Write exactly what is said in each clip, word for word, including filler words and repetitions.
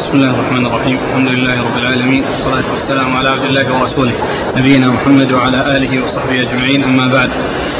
بسم الله الرحمن الرحيم. الحمد لله رب العالمين، والصلاة والسلام على عبد الله ورسوله نبينا محمد وعلى آله وصحبه أجمعين، أما بعد.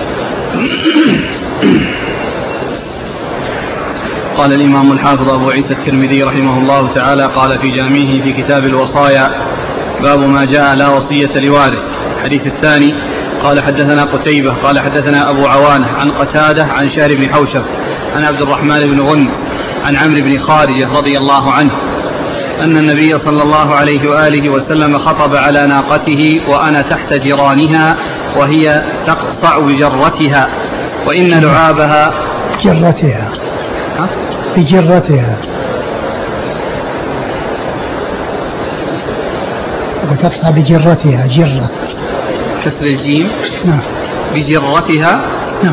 قال الإمام الحافظ أبو عيسى الترمذي رحمه الله تعالى قال في جامعه في كتاب الوصايا: باب ما جاء لا وصية لوارث. الحديث الثاني: قال حدثنا قتيبة قال حدثنا أبو عوانة عن قتادة عن شهر بن حوشب عن عبد الرحمن بن غنم عن عمرو بن خارجة رضي الله عنه أن النبي صلى الله عليه وآله وسلم خطب على ناقته وأنا تحت جرانها وهي تقصع بجرتها وإن لعابها جرتها ها؟ بجرتها وتقصع بجرتها جرة كسر الجيم. نعم. بجرتها. نعم.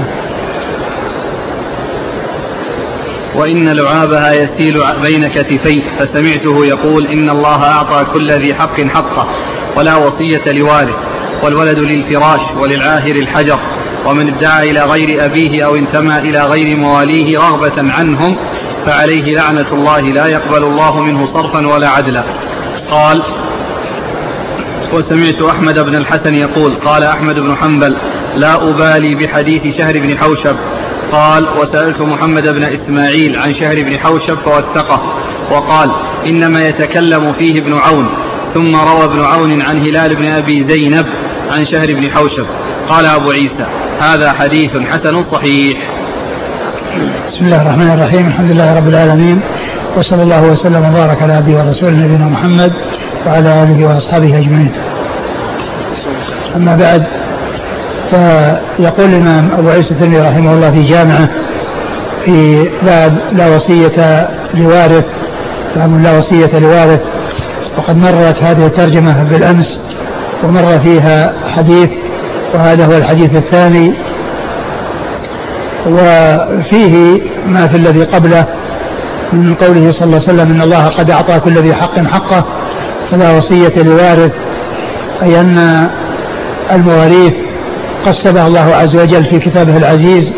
وإن لعابها يسيل بين كتفيه فسمعته يقول: إن الله أعطى كل ذي حق حقه ولا وصية لوارث، والولد للفراش وللعاهر الحجر، ومن ادعى إلى غير أبيه أو انتمى إلى غير مواليه رغبة عنهم فعليه لعنة الله لا يقبل الله منه صرفا ولا عدلا. قال: وسمعت أحمد بن الحسن يقول: قال أحمد بن حنبل: لا أبالي بحديث شهر بن حوشب. قال: وسألت محمد بن إسماعيل عن شهر بن حوشب فوثقه وقال: إنما يتكلم فيه ابن عون. ثم روى ابن عون عن هلال بن أبي زينب عن شهر بن حوشب. قال أبو عيسى: هذا حديث حسن صحيح. بسم الله الرحمن الرحيم. الحمد لله رب العالمين، وصلى الله وسلم وبارك على عبده ورسوله نبينا محمد وعلى آله وأصحابه أجمعين. أما بعد، فيقول الإمام أبو عيسى الترمذي رحمه الله في جامعه في باب لا وصية لوارث، باب لا وصية لوارث. وقد مرت هذه الترجمة بالأمس ومر فيها حديث، وهذا هو الحديث الثاني، وفيه ما في الذي قبله من قوله صلى الله عليه وسلم: إن الله قد أعطى كل ذي حق حقه فلا وصية لوارث، أي أن المواريث قسمها الله عز وجل في كتابه العزيز،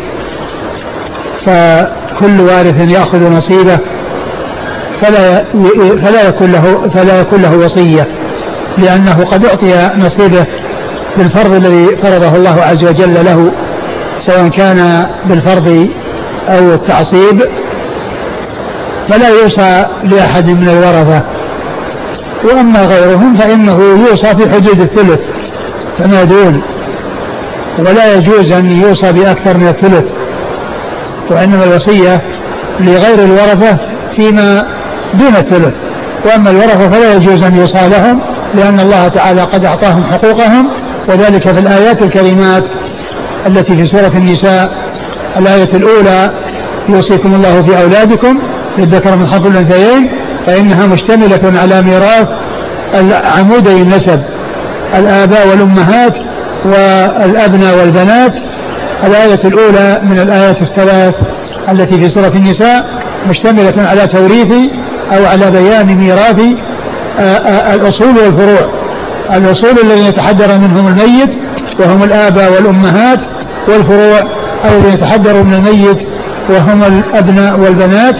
فكل وارث يأخذ نصيبه فلا فلا يكون له فلا يكون له وصية، لأنه قد أعطي نصيبه بالفرض الذي فرضه الله عز وجل له، سواء كان بالفرض أو التعصيب، فلا يوصى لأحد من الورثة. وأما غيرهم فإنه يوصى في حدود الثلث فما دون، ولا يجوز أن يوصى بأكثر من الثلث، وإنما الوصية لغير الورثة فيما دون الثلث. وأما الورثة فلا يجوز أن يوصى لهم، لأن الله تعالى قد أعطاهم حقوقهم، وذلك في الآيات الكريمات التي في سورة النساء. الآية الأولى: يوصيكم الله في أولادكم للذكر مثل حظ الأنثيين، فإنها مشتملة على ميراث عمودي النسب، الآباء والأمهات والأبناء والبنات. الآية الأولى من الآيات الثلاث التي في سورة النساء مشتملة على توريث أو على بيان ميراث الأصول والفروع. الأصول الذين يتحدر منهم الميت وهم الآباء والأمهات، والفروع الذين يتحدر من الميت وهم الأبناء والبنات.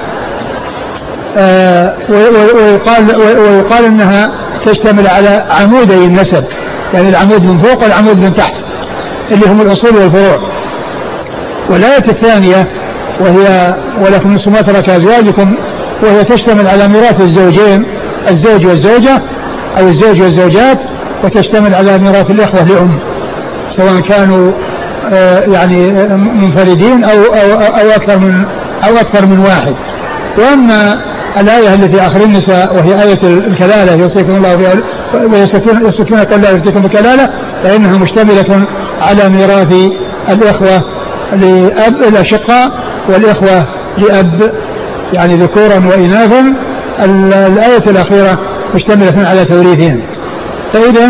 ويقال, ويقال أنها تشتمل على عمودي النسب، يعني العمود من فوق والعمود من تحت اللي هم الأصول والفروع. والآية الثانية وهي: ولكم نصف ما ترك أزواجكم، وهي تشتمل على ميراث الزوجين، الزوج والزوجة أو الزوج والزوجات، وتشتمل على ميراث الإخوة لأم، سواء كانوا يعني منفردين أو, أو, أو, أكثر من أو أكثر من واحد. وأما الآية التي في آخر النساء وهي آية الكلالة: يوصيكم الله ويستفتونك قل لا يفتيكم بكلالة، فإنها مشتملة على ميراث الإخوة لأب الأشقاء والإخوة لأب، يعني ذكورا وإناثا. الآية الأخيرة مشتملة على توريثهم. فإذا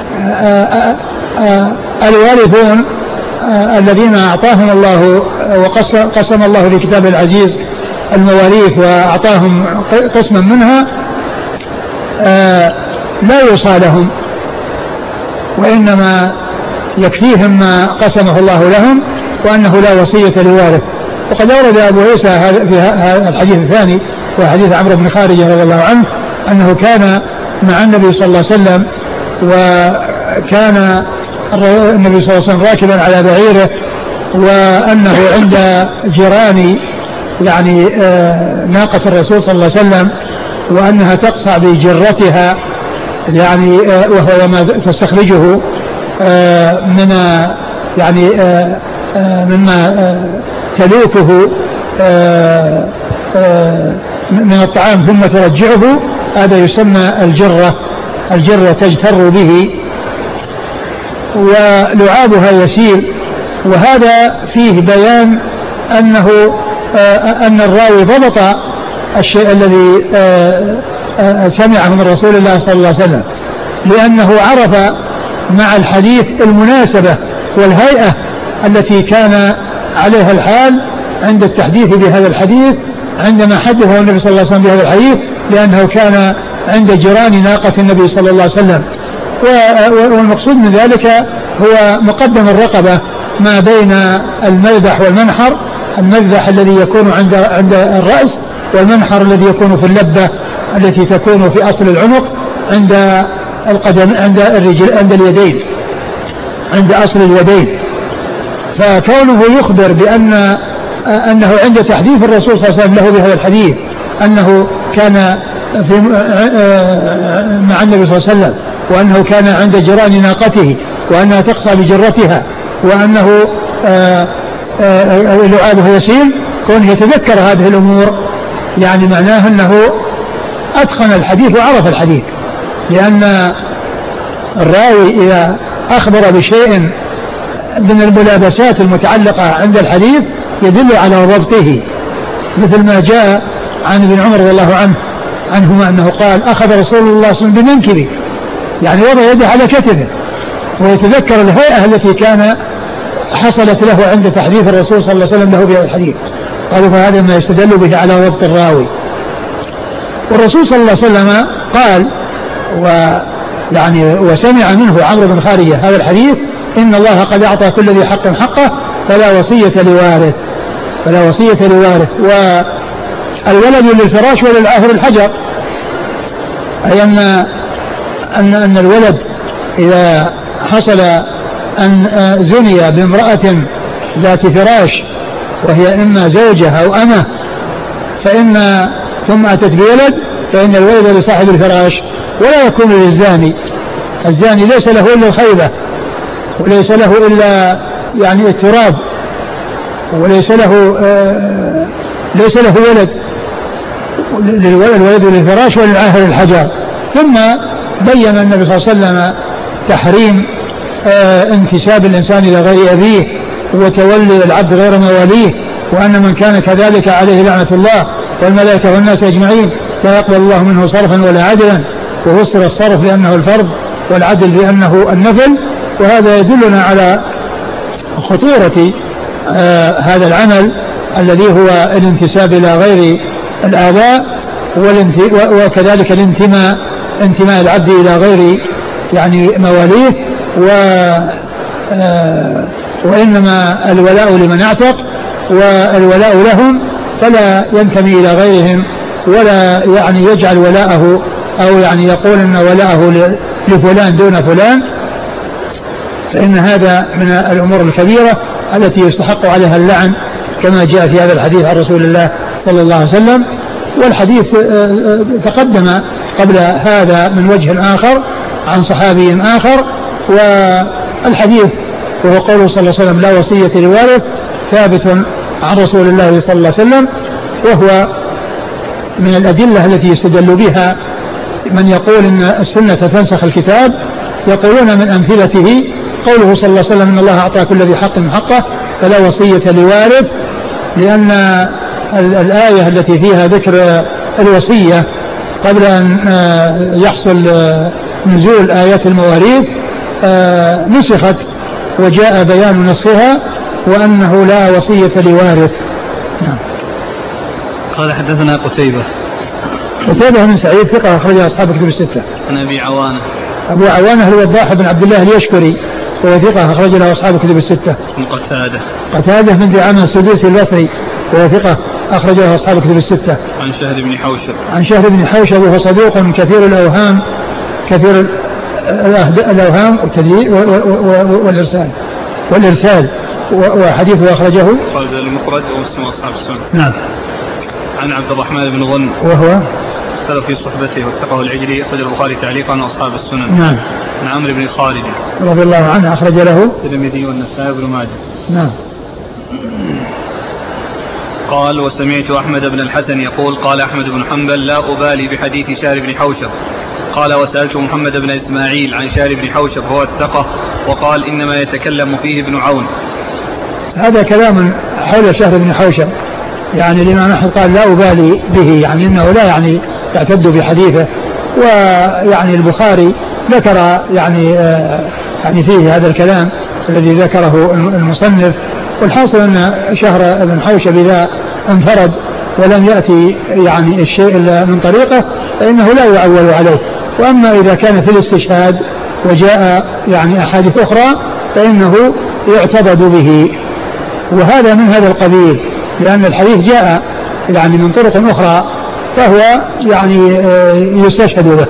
الوارثون الذين أعطاهم الله وقسم الله في كتابه العزيز المواريث وأعطاهم قسما منها لا يوصى لهم، وإنما يكفيهم ما قسمه الله لهم، وأنه لا وصية لوارث. وقد أورد أبو عيسى في هذا الحديث الثاني وحديث عمرو بن خارجة رضي الله عنه أنه كان مع النبي صلى الله عليه وسلم، وكان النبي صلى الله عليه وسلم راكبا على بعيره، وأنه عند جيران يعني ناقة الرسول صلى الله عليه وسلم، وأنها تقصع بجرتها يعني وهو ما تستخرجه من يعني مما تلوكه من الطعام ثم ترجعه، هذا يسمى الجرة. الجرة تجتر به ولعابها يسيل. وهذا فيه بيان أنه أن الراوي ضبط الشيء الذي سمعه من رسول الله صلى الله عليه وسلم، لأنه عرف مع الحديث المناسبة والهيئة التي كان عليها الحال عند التحديث بهذا الحديث عندما حدثه النبي صلى الله عليه وسلم بهذا الحديث، لأنه كان عند جيران ناقة النبي صلى الله عليه وسلم. والمقصود من ذلك هو مقدم الرقبة ما بين المذبح والمنحر، المذبح الذي يكون عند عند الرأس، والمنحر الذي يكون في اللبة التي تكون في أصل العنق عند القدم عند الرجل عند اليدين عند أصل اليدين. فكونه يخبر بأن أنه عند تحديث الرسول صلى الله عليه وسلم له بهذا الحديث أنه كان في مع النبي صلى الله عليه وسلم، وأنه كان عند جيران ناقته، وأنها تقصى بجرتها، وأنه لعابه يسيل، كونه يتذكر هذه الأمور يعني معناه أنه أتقن الحديث وعرف الحديث. لأن الراوي إذا أخبر بشيء من الملابسات المتعلقة عند الحديث يدل على ضبطه، مثل ما جاء عن ابن عمر رضي الله عنه عنهما أنه قال أخذ رسول الله صلى الله عليه وسلم بمنكبه، يعني وضع يده على كتفه، ويتذكر الهيئة التي كان حصلت له عند تحديث الرسول صلى الله عليه وسلم له بهذا الحديث. قالوا فهذا ما يستدل به على ضبط الراوي. والرسول صلى الله عليه وسلم قال ويعني وسمع منه عمرو بن خارجة هذا الحديث: إن الله قد أعطى كل ذي حق حقه فلا وصية لوارث فلا وصية لوارث والولد للفراش وللعاهر الحجر، أي أن أن أن الولد إذا حصل أن زني بامرأة ذات فراش وهي إما زوجة أو أمه، فإن ثم أتت بولد، فإن الولد لصاحب الفراش ولا يكون للزاني. الزاني ليس له إلا الخيبة، وليس له إلا يعني التراب، وليس له آه ليس له ولد. الولد للفراش وللعاهر الحجر. ثم بين النبي صلى الله عليه وسلم تحريم آه انتساب الإنسان إلى غير أبيه وتولي العبد غير مواليه، وأن من كان كذلك عليه لعنة الله والملائكة والناس أجمعين لا يقبل الله منه صرفا ولا عدلا. وفسر الصرف لأنه الفرض والعدل لأنه النفل. وهذا يدلنا على خطورة آه هذا العمل الذي هو الانتساب إلى غير الآباء، وكذلك الانتماء انتماء العبد إلى غير يعني مواليه. و آه وإنما الولاء لمن اعتق، والولاء لهم، فلا ينتمي إلى غيرهم ولا يعني يجعل ولاءه أو يعني يقول أن ولاءه لفلان دون فلان، فإن هذا من الأمور الكبيرة التي يستحق عليها اللعن كما جاء في هذا الحديث عن رسول الله صلى الله عليه وسلم. والحديث تقدم قبل هذا من وجه آخر عن صحابي آخر. والحديث وهو قوله صلى الله عليه وسلم: لا وصية لوارث، ثابت عن رسول الله صلى الله عليه وسلم، وهو من الأدلة التي يستدل بها من يقول إن السنة تنسخ الكتاب. يقولون من أمثلته قوله صلى الله عليه وسلم: إن الله أعطى كل ذي حق حقه فلا وصية لوارث، لأن الآية التي فيها ذكر الوصية قبل أن يحصل نزول آيات المواريث نسخت، وجاء بيان نسخها وأنه لا وصية لوارث. نعم. قال حدثنا قتيبة قتيبة بن سعيد ثقة أخرجها أصحاب الكتب الستة. عن أبي عوانة أبو عوانة هو الوضاح بن عبد الله اليشكري وهو ثقة أخرج له أصحاب الكتب الستة. عن قتادة قتادة من دعامة السدوسي البصري وهو ثقة أخرج له أصحاب الكتب الستة. عن شهر بن حوشب. عن شهر بن حوشب وهو صدوق كثير الأوهام كثير الأوهام والإرسال والإرسال وحديثه أخرجه خالد المفرد ومسلم أصحاب السنة. نعم. عن عبد الرحمن بن غن وهو اختلف في صحبته واتقه العجلي أخرج البخاري تعليقا وأصحاب السنن. نعم. عن عمرو بن خالد رضي الله عنه أخرج له الترمذي والنسائي بن ماجه. نعم. قال وسمعت أحمد بن الحسن يقول قال أحمد بن حنبل لا أبالي بحديث شهر بن حوشب. قال وسألت محمد بن إسماعيل عن شهر بن حوشب هو الثقة وقال إنما يتكلم فيه ابن عون. هذا كلام حول شهر بن حوشب، يعني الإمام أحمد قال لا أبالي به، يعني إنه لا يعني يعتد بحديثه، ويعني البخاري ذكر يعني آه يعني فيه هذا الكلام الذي ذكره المصنف. والحاصل أن شهر بن حوشب إذا انفرد ولم يأتي يعني الشيء إلا من طريقه فإنه لا يعول عليه. وأما إذا كان في الاستشهاد وجاء يعني أحاديث أخرى فإنه يعتضد به، وهذا من هذا القبيل، لأن الحديث جاء يعني من طرق أخرى فهو يعني يستشهد به.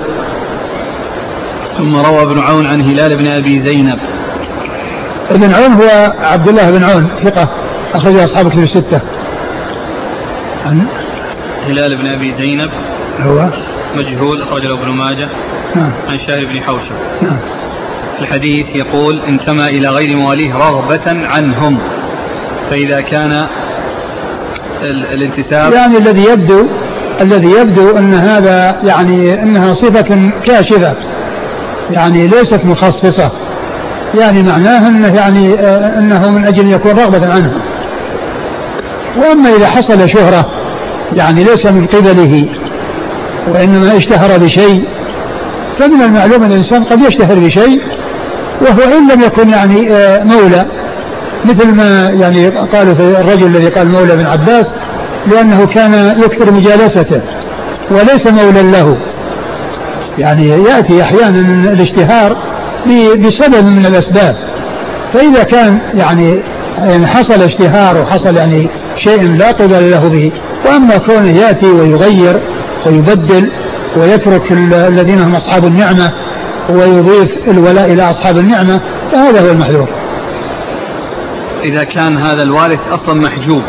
ثم روى ابن عون عن هلال بن أبي زينب. ابن عون هو عبد الله بن عون ثقة أخرج أصحاب الكتب الستة. عن هلال بن أبي زينب هو مجهول أخرج له ابن ماجه. نعم. عن شهر بن حوشب. نعم. الحديث يقول انتمى إلى غير مواليه رغبة عنهم، فإذا كان الانتساب يعني الذي يبدو الذي يبدو أن هذا يعني أنها صفة كاشفة يعني ليست مخصصة، يعني معناه أنه يعني أنه من أجل أن يكون رغبة عنه. وأما إذا حصل شهرة يعني ليس من قبله وإنما اشتهر بشيء، فمن المعلوم أن الإنسان قد يشتهر بشيء وهو إن لم يكن يعني مولى، مثل ما يعني قالوا في الرجل الذي قال مولى بن عباس لأنه كان يكثر مجالسته وليس مولى له. يعني يأتي أحيانا الاشتهار بسبب من الأسباب، فإذا كان يعني حصل اشتهار وحصل يعني شيء لا قبل له به، وأما كونه يأتي ويغير ويبدل ويترك الذين هم أصحاب النعمة ويضيف الولاء إلى أصحاب النعمة فهذا هو المحذور. إذا كان هذا الوارث أصلا محجوب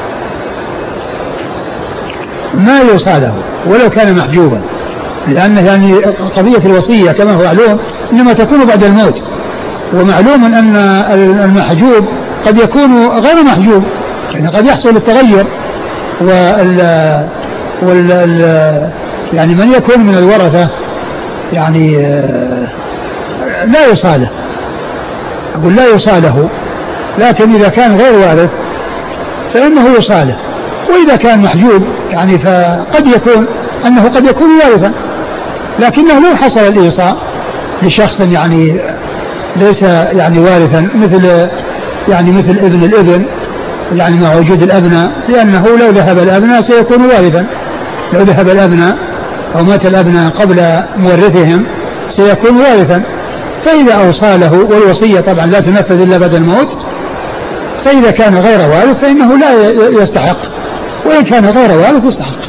ما يوصاله ولو كان محجوبا، لأنه يعني قضية الوصية كما هو معلوم إنما تكون بعد الموت، ومعلوم أن المحجوب قد يكون غير محجوب، يعني قد يحصل التغير وال وال يعني من يكون من الورثة يعني لا يصاله، أقول لا يصاله، لكن إذا كان غير وارث فإنه يصاله. وإذا كان محجوب يعني فقد يكون أنه قد يكون وارثا، لكنه لو حصل الإيصاء لشخص يعني ليس يعني وارثا مثل يعني مثل ابن الابن يعني مع وجود الأبناء، لأنه لو ذهب الأبناء سيكون وارثا، لو ذهب الأبناء أو مات الأبناء قبل مورثهم سيكون وارثا. فإذا أوصى له، والوصية طبعا لا تنفذ إلا بعد الموت، فإذا كان غير وارث فإنه لا يستحق، وإن كان غير وارث يستحق.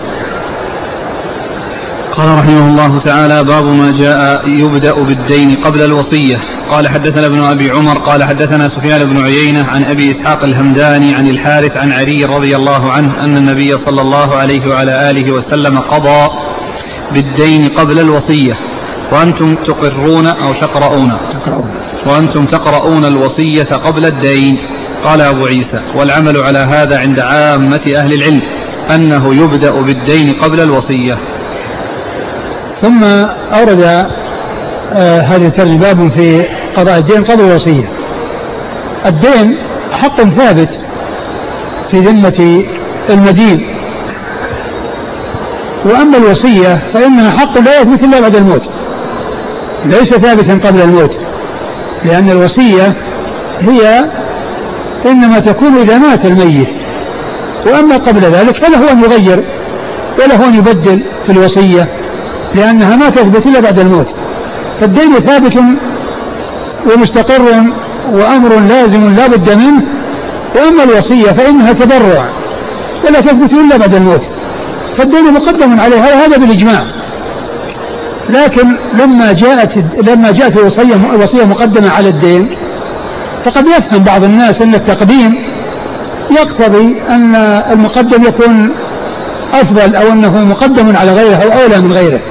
قال رحمه الله تعالى باب ما جاء يبدأ بالدين قبل الوصية. قال حدثنا ابن أبي عمر قال حدثنا سفيان بن عيينة عن أبي إسحاق الهمداني عن الحارث عن علي رضي الله عنه أن النبي صلى الله عليه وعلى آله وسلم قضى بالدين قبل الوصية وأنتم تقرون أو تقرؤون وأنتم تقرؤون الوصية قبل الدين. قال أبو عيسى والعمل على هذا عند عامة أهل العلم أنه يبدأ بالدين قبل الوصية. ثم أورد آه هذه الترجمة باب في قضاء الدين قبل الوصية. الدين حق ثابت في ذمة المدين، وأما الوصية فإنها حق لا يثبت إلا بعد الموت، ليس ثابتا قبل الموت، لأن الوصية هي إنما تكون إذا مات الميت، وأما قبل ذلك فله أن يغير وله أن يبدل في الوصية لأنها ما تثبت إلا بعد الموت. فالدين ثابت ومستقر وأمر لازم لا بد منه، وأما الوصية فإنها تبرع ولا تثبت إلا بعد الموت، فالدين مقدم عليها وهذا بالإجماع. لكن لما جاءت لما جاءت الوصية الوصية مقدمة على الدين، فقد يفهم بعض الناس أن التقديم يقتضي أن المقدم يكون أفضل أو أنه مقدم على غيره أو أولى من غيره.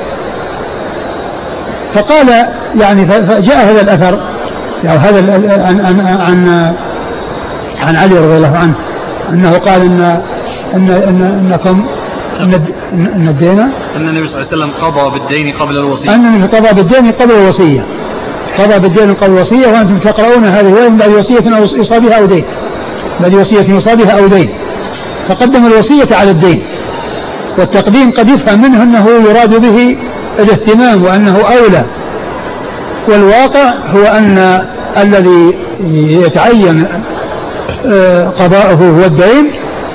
فقال يعني فجاء هذا الأثر يعني هذا عن, عن, عن, عن علي رضي الله عنه أنه قال إن إن إن إنكم إن, إن الدين أن النبي صلى الله عليه وسلم قضى بالدين قبل الوصية، أن النبي قضى بالدين قبل الوصية، قضى بالدين قبل الوصية، وأنتم تقرؤون هذه الرواية بعد وصية أو يوصى بها أو دين، بعد وصية يوصى بها أو دين، فقدم الوصية على الدين. والتقديم قد يفهم منه أنه يراد به الاهتمام وأنه أولى، والواقع هو أن الذي يتعين قضاؤه هو الدين،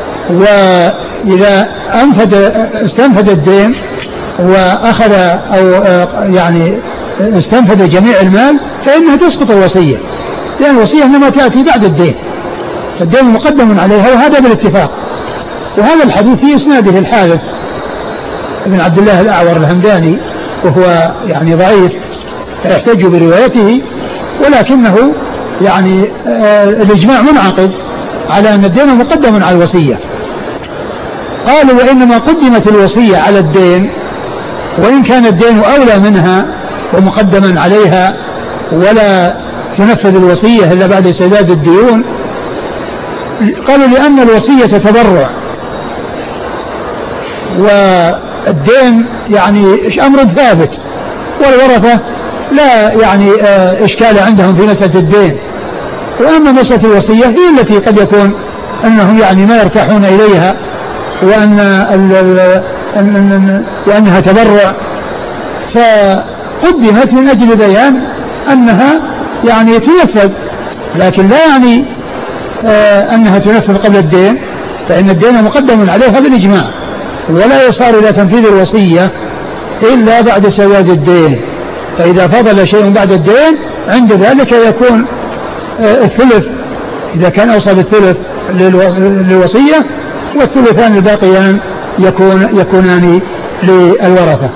وإذا أنفد استنفد الدين وأخذ أو يعني استنفد جميع المال فإنها تسقط الوصية، لأن الوصية إنما تأتي بعد الدين، فالدين مقدم عليها وهذا بالاتفاق. وهذا الحديث في إسناده الحارث بن عبد الله الأعور الهمداني وهو يعني ضعيف يحتج بروايته، ولكنه يعني آه الإجماع منعقد على أن الدين مقدم على الوصية. قالوا وإنما قدمت الوصية على الدين وإن كان الدين أولى منها ومقدما عليها، ولا تنفذ الوصية إلا بعد سداد الديون. قالوا لأن الوصية تبرع، والدين يعني أمر ثابت، والورثة لا يعني إشكال عندهم في مسألة الدين. وأما مسألة الوصية هي التي قد يكون أنهم يعني ما يرتاحون إليها، وأن وأنها تبرع، فقدمت من أجل بيان أنها يعني تنفذ، لكن لا يعني أنها تنفذ قبل الدين، فإن الدين مقدم عليها بالإجماع، ولا يصار إلى تنفيذ الوصية إلا بعد سداد الدين. فإذا فضل شيء بعد الدين عند ذلك يكون الثلث، إذا كان أوصى بالثلث للوصية، والثلثان الباقيان يكون يكونان للورثة.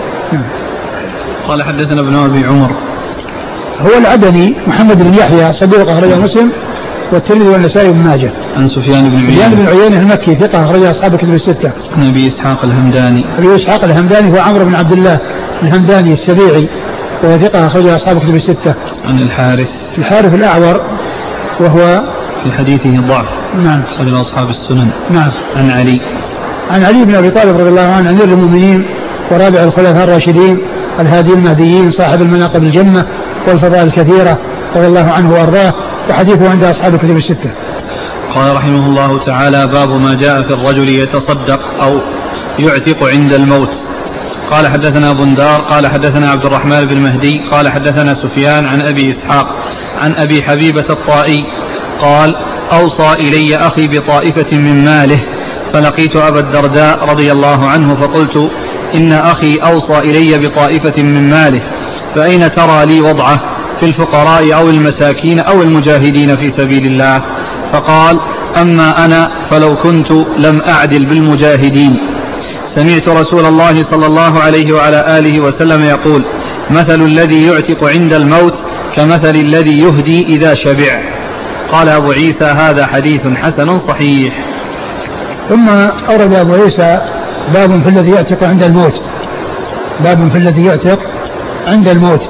قال حدثنا ابن أبي عمر هو العدني محمد بن يحيى صدوق أخرجه مسلم والترمذي والنسائي بن ماجه. عن سفيان بن سفيان بن عيينة المكي ثقة أخرجه أصحاب الكتب الستة. عن أبي إسحاق الهمداني أبي إسحاق الهمداني هو عمرو بن عبد الله الهمداني السبيعي وهو ثقة أخرجه أصحاب الكتب الستة. عن الحارث الحارث الأعور وهو في حديثه ضعف، نعم، أخرج أصحاب السنن. نعم. عن علي عن علي بن أبي طالب رضي الله عنه أمير المؤمنين ورابع الخلفاء الراشدين الهادي المهديين صاحب المناقب الجمة والفضائل الكثيرة رضي الله عنه وأرضاه، وحديثه عند أصحاب الكتب الستة. قال رحمه الله تعالى: باب ما جاء في الرجل يتصدق أو يعتق عند الموت. قال حدثنا بندار قال حدثنا عبد الرحمن بن مهدي قال حدثنا سفيان عن أبي إسحاق عن أبي حبيبة الطائي قال: أوصى إلي أخي بطائفة من ماله، فلقيت أبا الدرداء رضي الله عنه فقلت: إن أخي أوصى إلي بطائفة من ماله، فأين ترى لي وضعه، في الفقراء أو المساكين أو المجاهدين في سبيل الله؟ فقال: أما أنا فلو كنت لم أعدل بالمجاهدين. سمعت رسول الله صلى الله عليه وعلى آله وسلم يقول: مثل الذي يعتق عند الموت كمثل الذي يهدي إذا شبع. قال أبو عيسى: هذا حديث حسن صحيح. ثم أورد أبو عيسى باب في الذي يعتق عند الموت، باب في الذي يعتق عند الموت.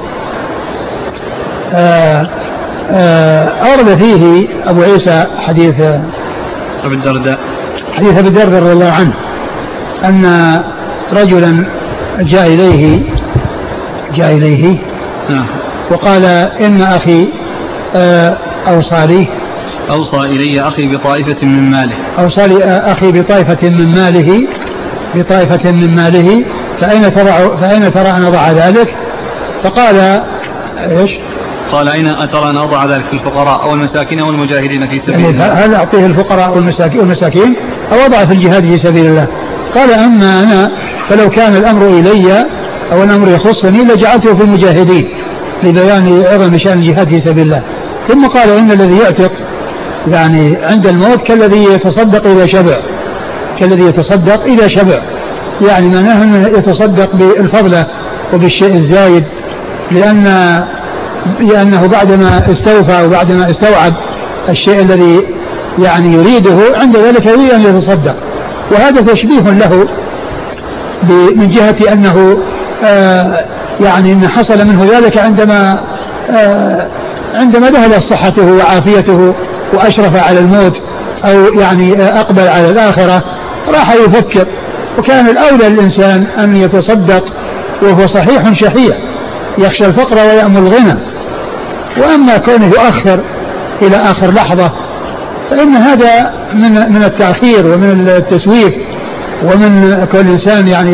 آآ آآ أورد فيه أبو عيسى حديث أبي الدرداء حديث أبي الدرداء رضي الله عنه أن رجلا جاء إليه جاء إليه نعم وقال: إن أخي أوصى لي أوصى إلي أخي بطائفة من ماله أوصى لي أخي بطائفة من ماله بطائفة من ماله فأين ترى فأين ترى أن أضع ذلك؟ فقال: إيش؟ قال: أين أترى أن أضع ذلك، في الفقراء أو المساكين أو المجاهدين في سبيل يعني الله؟ هل أعطيه الفقراء والمساكين, والمساكين أو أضع في الجهاد في سبيل الله؟ قال: أما أنا فلو كان الأمر إلي أو الأمر يخصني لجعلته في المجاهدين لبيان عظم شأن الجهاد في سبيل الله. ثم قال: إن الذي يعتق يعني عند الموت كالذي يتصدق إذا شبع، كالذي يتصدق إذا شبع، يعني معناه أنه يتصدق بالفضلة وبالشيء الزايد، لأن لأنه بعدما استوفى وبعدما استوعب الشيء الذي يعني يريده عند ذلك يريد أن يتصدق. وهذا تشبيه له من جهة أنه آه يعني إن حصل منه ذلك عندما آه عندما ذهبت صحته وعافيته وأشرف على الموت أو يعني أقبل على الآخرة راح يفكر. وكان الأولى للإنسان أن يتصدق وهو صحيح شحيح يخشى الفقر ويأمل الغنى. وأما كونه يؤخر إلى آخر لحظة فإن هذا من من التأخير ومن التسويف ومن كل إنسان يعني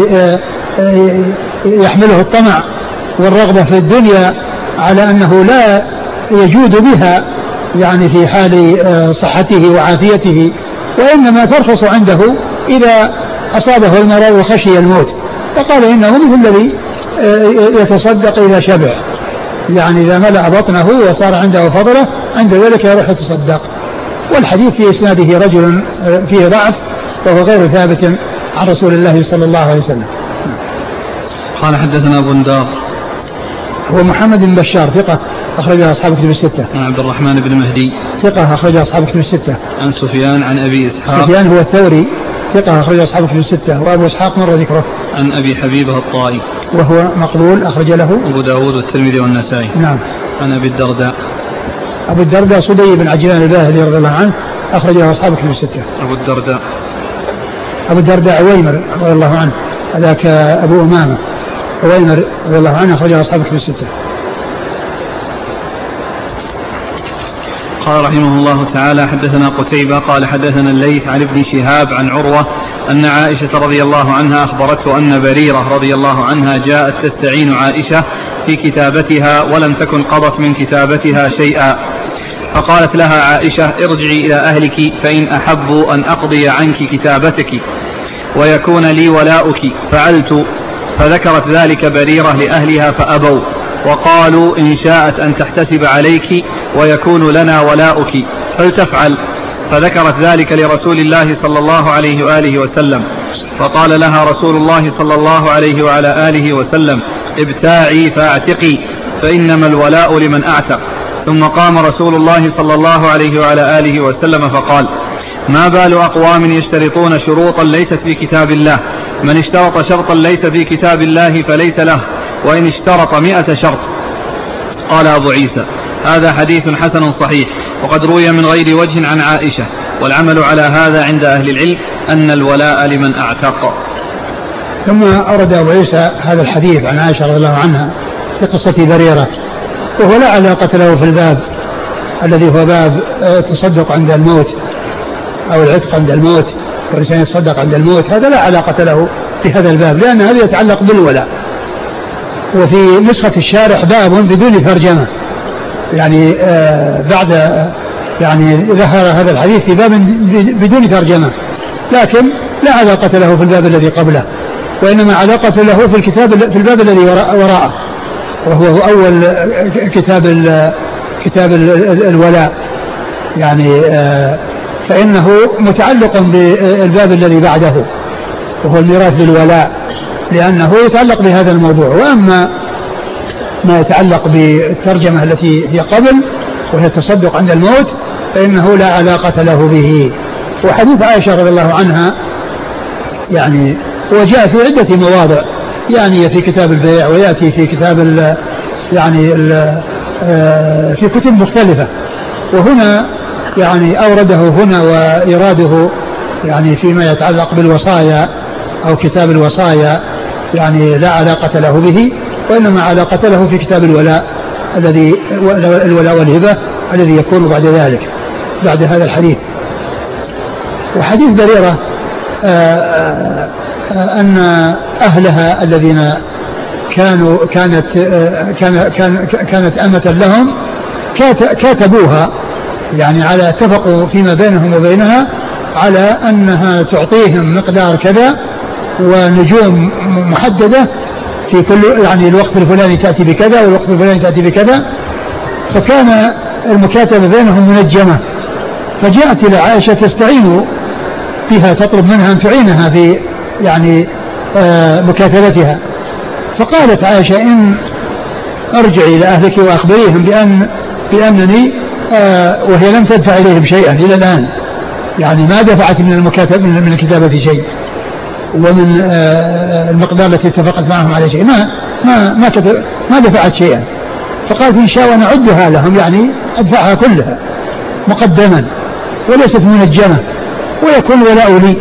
يحمله الطمع والرغبة في الدنيا على أنه لا يجود بها يعني في حال صحته وعافيته، وإنما ترخص عنده إذا أصابه المرض وخشي الموت. فقال إنه مثل الذي يتصدق إذا شبع، يعني إذا ملأ بطنه وصار عنده فضله عند ذلك يروح يتصدق. والحديث في إسناده رجل فيه ضعف وهو غير ثابت عن رسول الله صلى الله عليه وسلم. قال حدثنا بندار هو محمد بن بشار ثقة أخرجها أصحاب كتب الستة. عن عبد الرحمن بن مهدي ثقة أخرجها أصحاب كتب الستة. عن سفيان عن أبي إسحاق سفيان هو الثوري ثقة أخرجها أصحاب كتب الستة. وأبو إسحاق مر ذكره. عن أبي حبيبة الطائي وهو مقبول أخرج له أبو داود والترمذي والنسائي. نعم. عن أبي الدرداء أبو الدرداء صدي بن عجلان الباهلي رضي الله عنه أخرجه أصحاب كتب الستة. أبو الدرداء أبو الدرداء عويمر رضي الله عنه هذاك أبو أمامة عويمر رضي الله عنه أخرجه أصحاب كتب الستة. قال رحمه الله تعالى حدثنا قتيبة قال حدثنا الليث عن ابن شهاب عن عروة أن عائشة رضي الله عنها أخبرته أن بريرة رضي الله عنها جاءت تستعين عائشة في كتابتها ولم تكن قضت من كتابتها شيئا، فقالت لها عائشة ارجعي إلى أهلك فإن أحبوا أن أقضي عنك كتابتك ويكون لي ولاؤك فعلت، فذكرت ذلك بريرة لأهلها فأبوا وقالوا إن شاءت أن تحتسب عليك ويكون لنا ولاؤك فلتفعل، فذكرت ذلك لرسول الله صلى الله عليه وآله وسلم، فقال لها رسول الله صلى الله عليه وعلى آله وسلم ابتاعي فاعتقي فإنما الولاء لمن أعتق. ثم قام رسول الله صلى الله عليه وعلى آله وسلم فقال ما بال أقوام يشترطون شروطا ليست في كتاب الله، من اشترط شرطا ليس في كتاب الله فليس له وإن اشترط مئة شرط. قال أبو عيسى هذا حديث حسن صحيح وقد روي من غير وجه عن عائشة، والعمل على هذا عند أهل العلم أن الولاء لمن أعتق. ثم أورد أبو عيسى هذا الحديث عن عائشة رضي الله عنها في قصة بريرة، وهو لا علاقة له في الباب الذي هو باب التصدق عند الموت أو العتق عند الموت، والإنسان يتصدق عند الموت، هذا لا علاقة له في هذا الباب لأن هذا يتعلق بالولاء. وفي نسخة الشارح باب بدون ترجمة، يعني آه بعد آه يعني ظهر هذا الحديث في باب بدون ترجمة، لكن لا علاقة له في الباب الذي قبله، وإنما علاقة له في الكتاب في الباب الذي وراءه، وهو أول كتاب ال كتاب ال الولاء، يعني آه فإنه متعلق بالباب الذي بعده وهو الميراث بالولاء، لأنه يتعلق بهذا الموضوع. وأما ما يتعلق بالترجمة التي هي قبل وهي التصدق عند الموت فإنه لا علاقة له به. وحديث عائشة رضي الله عنها يعني وجاء في عدة مواضع، يعني في كتاب البيع ويأتي في كتاب ال يعني ال في كتب مختلفة، وهنا يعني أورده هنا وإراده يعني فيما يتعلق بالوصايا أو كتاب الوصايا يعني لا علاقة له به، وإنما علاقة له في كتاب الولاء الذي الولاء والهبة الذي يكون بعد ذلك بعد هذا الحديث. وحديث بريرة آآ آآ أن أهلها الذين كانوا كانت كان كان كانت أمة لهم كاتبوها، يعني على اتفقوا فيما بينهم وبينها على أنها تعطيهم مقدار كذا ونجوم محددة في كل يعني الوقت الفلاني تأتي بكذا والوقت الفلاني تأتي بكذا، فكان المكاتبة بينهم منجمة. فجاءت إلى عائشة تستعين بها تطلب منها أن تعينها في يعني آه مكاتبتها. فقالت عائشة إن أرجعي إلى أهلك وأخبريهم بأن بأنني آه وهي لم تدفع إليهم شيئا إلى الآن، يعني ما دفعت من المكاتب من الكتابة شيء ومن آه المقدار التي اتفقت معهم على شيء، ما ما ما, ما دفعت شيئا. فقالت إن شاء ونعدها لهم، يعني أدفعها كلها مقدما وليست منجمة ويكون ولاء لي.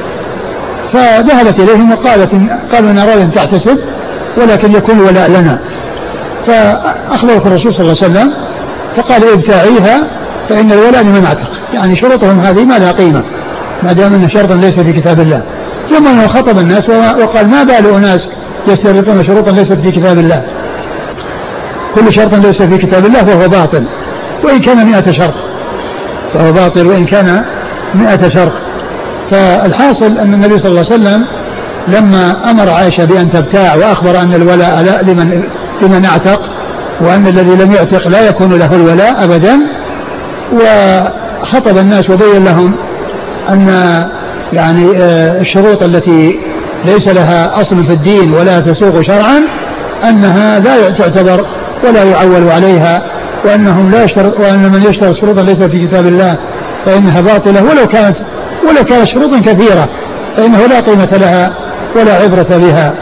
فذهبت إليهم وقالت قالوا نرى أن تعتسب ولكن يكون ولاء لنا. فأخبرت الرسول صلى الله عليه وسلم فقال ابتاعيها فإن الولاء لمن اعتق، يعني شروطهم هذه ما لها قيمة ما دام أن شرطا ليس في كتاب الله. ثم أنه خطب الناس وقال ما بال أناس يشترطون شروطا ليست في كتاب الله، كل شرط ليس في كتاب الله فهو باطل وإن كان مئة شرط، فهو باطل وإن كان مئة شرط. فالحاصل أن النبي صلى الله عليه وسلم لما أمر عائشة بأن تبتاع وأخبر أن الولاء لا لمن, لمن اعتق، وأن الذي لم يعتق لا يكون له الولاء أبدا، وخطب الناس وبين لهم أن يعني الشروط التي ليس لها أصل في الدين ولا تسوغ شرعا أنها لا تعتبر ولا يعول عليها، وأنهم لا يشترط، وأن من يشترط شروطا ليس في كتاب الله فإنها باطلة ولو كانت ولو كانت شروط كثيرة فإنه لا قيمة لها ولا عبرة بها.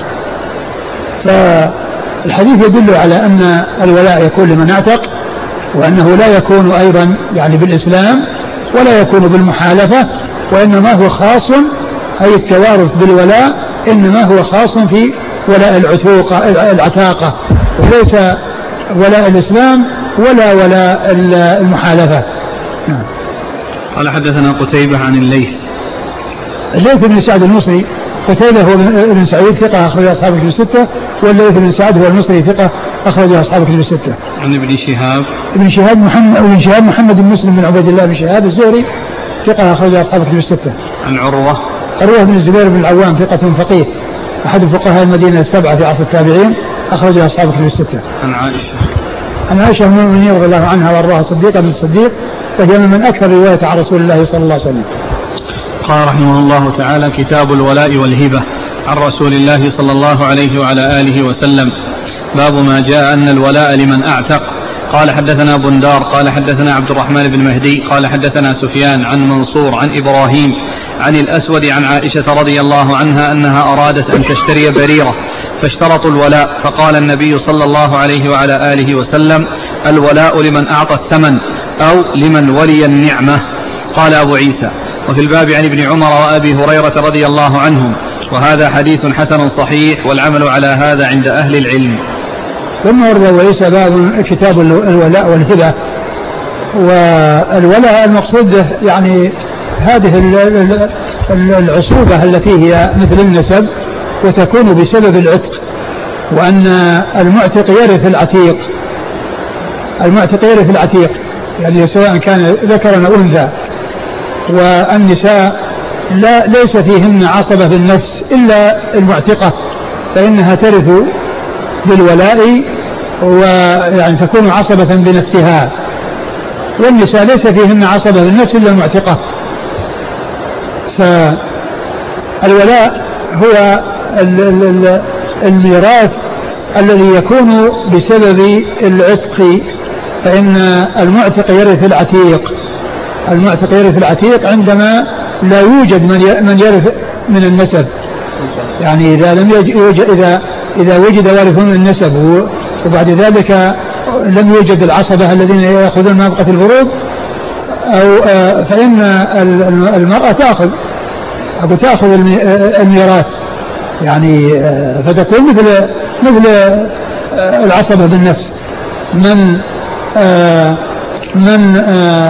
فالحديث يدل على أن الولاء يكون لمن اعتق، وأنه لا يكون أيضا يعني بالإسلام ولا يكون بالمحالفة، وإنما هو خاص أي التوارث بالولاء إنما هو خاص في ولاء العتوقة العتاقة، وليس ولاء الإسلام ولا ولاء المحالفة. نعم. قال حدثنا قتيبة عن الليث. الليث بن سعد المصري، قتيبة هو ابن سعيد ثقة أخرج أصحاب الكتب الستة، والليث بن سعد هو المصري ثقة أخرج أصحاب الكتب الستة. عن ابن شهاب. ابن شهاب محمد ابن شهاب محمد بن مسلم بن عبيد الله بن شهاب الزهري ثقة أخرج أصحاب الكتب الستة. عن عروة. عروة بن الزبير بن العوام ثقة فقيه أحد فقهاء المدينة السبعة في عصر التابعين أخرج أصحاب الكتب الستة. عن عائشة. عن عائشة أم المؤمنين رضي الله عنها وأرضاها صديقة بن الصديق، وهي من أكثر رواية عن رسول الله صلى الله عليه وسلم. قال رحمه الله تعالى: كتاب الولاء والهبة عن رسول الله صلى الله عليه وعلى آله وسلم. باب ما جاء أن الولاء لمن أعتق. قال حدثنا بندار قال حدثنا عبد الرحمن بن مهدي قال حدثنا سفيان عن منصور عن إبراهيم عن الأسود عن عائشة رضي الله عنها أنها أرادت أن تشتري بريرة فاشترطوا الولاء، فقال النبي صلى الله عليه وعلى آله وسلم: الولاء لمن أعطى الثمن أو لمن ولي النعمة. قال أبو عيسى: وفي الباب عن ابن عمر وأبي هريرة رضي الله عنهم، وهذا حديث حسن صحيح والعمل على هذا عند أهل العلم. ثم ورد أبو عيسى باب كتاب الولاء والهبة. والولاء المقصود يعني هذه العصوبة التي هي مثل النسب وتكون بسبب العتق، وأن المعتق يرث العتيق، المعتق يرث العتيق يعني سواء كان ذكرا أو أنثى. والنساء لا ليس فيهن عصبة بالنفس إلا المعتقة، فإنها ترث بالولاء ويعني تكون عصبة بنفسها، والنساء ليس فيهن عصبة بالنفس إلا المعتقة. فالولاء هو الميراث الذي يكون بسبب العتق، فإن المعتق يرث العتيق، المعتق يرث العتيق عندما لا يوجد من يرث من النسب، يعني إذا لم يوجد إذا إذا وجد وارث من النسب وبعد ذلك لم يوجد العصبة الذين يأخذون ما بقت الفروض، أو فإن المرأة تأخذ أو تأخذ الميراث، يعني فتكون مثل مثل العصبة بالنفس. من من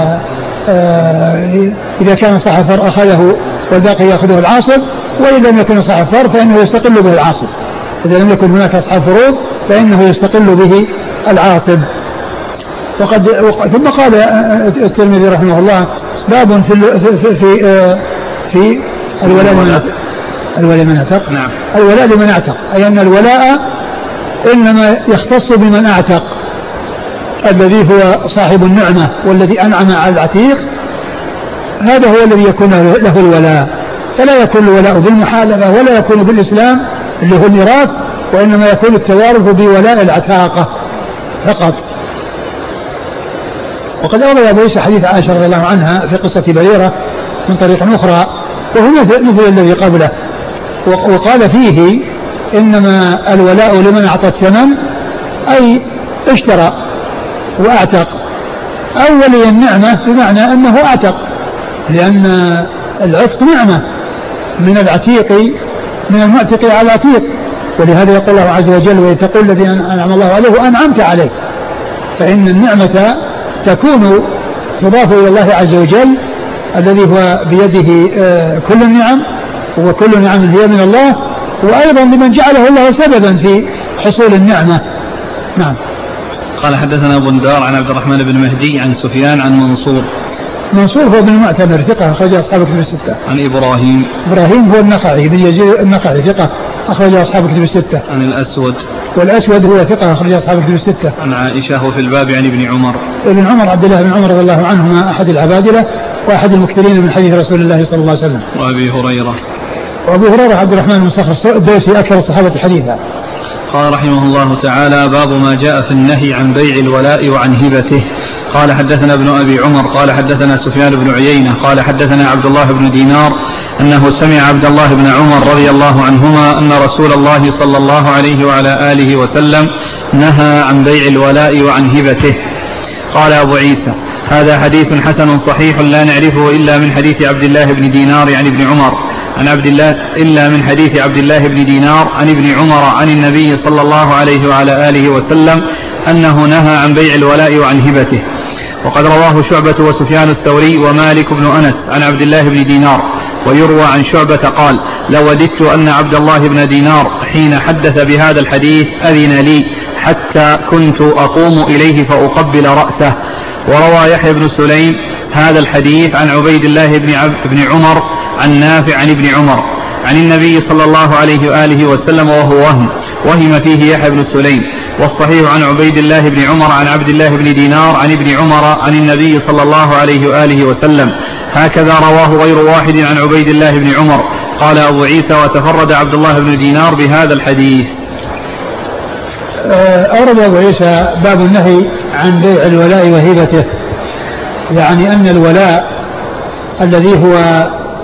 إذا كان صاحب فر أخذه والباقي يأخذه العاصب، وإذا لم يكن صاحب فر فإنه يستقل به العاصب، إذا لم يكن هناك أصحاب فروض فإنه يستقل به العاصب. وقد ثم قال الترمذي رحمه الله: باب في في في, في الولاء لمن اعتق. الولاء لمن اعتق. نعم. الولاء لمن اعتق، أي أن الولاء إنما يختص بمن اعتق، الذي هو صاحب النعمة والذي أنعم على العتيق، هذا هو الذي يكون له الولاء، فلا يكون الولاء بالمحالفة ولا يكون بالإسلام اللي هو الميراث، وإنما يكون التوارث بولاء العتاقة فقط. وقد أورد أبو عيسى حديث عائشة رضي الله عنها في قصة بريرة من طريق أخرى وهو مثل الذي قبله، وقال فيه إنما الولاء لمن أعطى الثمن أي اشترى وأعتق، أو ولي النعمة بمعنى أنه أعتق، لأن العتق نعمة من العتيق من المعتق على العتيق، ولهذا يقول الله عز وجل ويتقول الذي أنعم الله عليه وأنعمت عليه، فإن النعمة تكون تضاف إلى الله عز وجل الذي هو بيده كل النعم، وكل نعم هي من الله، وأيضا لمن جعله الله سببا في حصول النعمة. نعم. قال حدثنا أبو الدار عن عبد الرحمن بن مهدي عن سفيان عن منصور. منصور هو بن المعتمر ثقة أخرج أصحاب كتب الستة. عن إبراهيم. إبراهيم هو النخعي بن يزيد النخعي ثقة أخرج أصحاب كتب الستة. عن الأسود. والأسود هو ثقة أخرج أصحاب كتب الستة. عن عائشة وفي الباب عن ابن عمر. ابن عمر عبد الله بن عمر رضي الله عنهما أحد العبادلة وأحد المكثرين من حديث رسول الله صلى الله عليه وسلم. وأبي هريرة. وأبو هريرة عبد الرحمن بن صخر الدوسي أكثر الصحابة حديثا. قال رحمه الله تعالى: باب ما جاء في النهي عن بيع الولاء وعن هبته. قال حدثنا ابن أبي عمر قال حدثنا سفيان بن عيينة قال حدثنا عبد الله بن دينار أنه سمع عبد الله بن عمر رضي الله عنهما أن رسول الله صلى الله عليه وعلى آله وسلم نهى عن بيع الولاء وعن هبته. قال أبو عيسى: هذا حديث حسن صحيح لا نعرفه إلا من حديث عبد الله بن دينار عن ابن عمر عن عبد الله إلا من حديث عبد الله بن دينار عن ابن عمر عن النبي صلى الله عليه وعلى آله وسلم أنه نهى عن بيع الولاء وعن هبته. وقد رواه شعبة وسفيان الثوري ومالك بن أنس عن عبد الله بن دينار. ويروى عن شعبة قال: لوددت أن عبد الله بن دينار حين حدث بهذا الحديث أذن لي حتى كنت أقوم إليه فأقبل رأسه. وروى يحيى بن سليم هذا الحديث عن عبيد الله بن, بن عمر عن نافع عن ابن عمر عن النبي صلى الله عليه وآله وسلم وهو وهم وهم فيه يحيى بن سليم. والصحيح عن عبيد الله بن عمر عن عبد الله بن دينار عن ابن عمر عن النبي صلى الله عليه وآله وسلم. هكذا رواه غير واحد عن عبيد الله بن عمر. قال أبو عيسى: وتفرد عبد الله بن دينار بهذا الحديث. أورد أبو عيسى باب النهي عن بيع الولاء وهبته، يعني أن الولاء الذي هو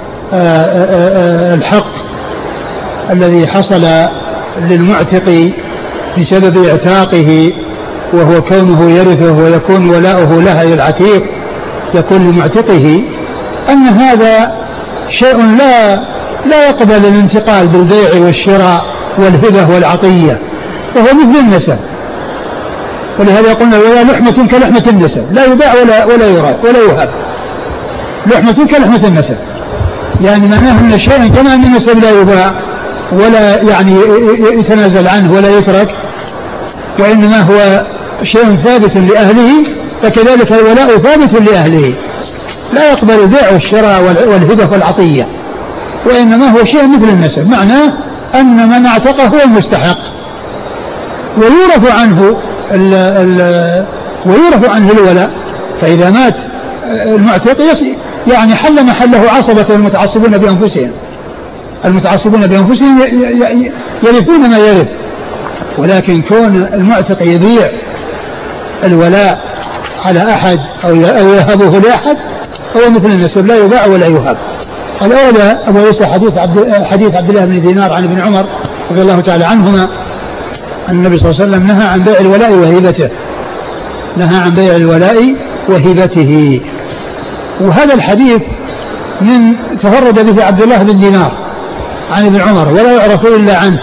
الحق الذي حصل للمعتق بسبب اعتاقه وهو كونه يرثه ويكون ولاؤه له أي العتيق يكون لمعتقه، أن هذا شيء لا لا يقبل الانتقال بالبيع والشراء والهبة والعطية، وهو مثل النسب. ولهذا يقولون الولاء لحمة كلحمة النسب، لا يباع ولا ولا يراد ولا يهب، لحمة كلحمة النسب، يعني معناه أن شيئا كما أن النسب لا يباع ولا يعني يتنازل عنه ولا يترك، وإنما هو شيء ثابت لأهله، فكذلك الولاء ثابت لأهله، لا يقبل البيع والشراء والهبة والعطية، وإنما هو شيء مثل النسب، معناه أن من اعتقه هو المستحق، ويورث عنه ال ال ويورث عنه الولاء. فإذا مات المعتق يعني حل محله عصبة المتعصبون بأنفسهم، المتعصبون بأنفسهم يرثون ما يرث، ولكن كون المعتق يبيع الولاء على أحد أو يهبه لأحد هو مثل النسب، لا يباع ولا يهب. قال أولى أبو عيسى حديث عبد, حديث عبد الله بن دينار عن ابن عمر رضي الله تعالى عنهما أن النبي صلى الله عليه وسلم نهى عن بيع الولاء وهبته، نهى عن بيع الولاء وهبته. وهذا الحديث من تفرد به عبد الله بن دينار عن ابن عمر ولا يعرف إلا عنه،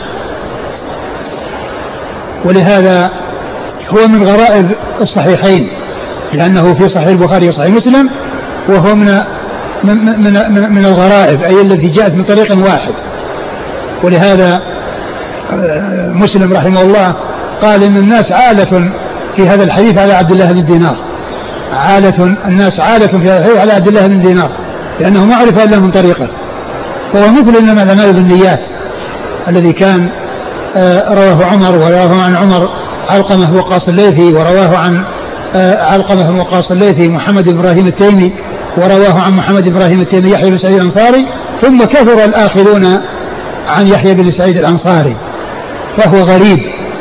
ولهذا هو من غرائب الصحيحين، لأنه في صحيح البخاري وصحيح مسلم، وهو من من من, من الغرائب أي التي جاءت من طريق واحد. ولهذا مسلم رحمه الله قال إن الناس عالة في هذا الحديث على عبد الله بن دينار، عالة الناس عالة في هذا الحديث على عبد الله بن دينار، لأنه ما عرف إلا من طريقه، وهو مثل إنما الأعمال بالنيات الذي كان رواه عمر، ورواه عن عمر علقمة بن وقاص الليثي، ورواه عن علقمة بن وقاص الليثي محمد بن إبراهيم التيمي ورواه عن محمد بن إبراهيم التيمي يحيى بن سعيد الأنصاري، ثم كثر الآخذون عن يحيى بن سعيد الأنصاري، فهو غريب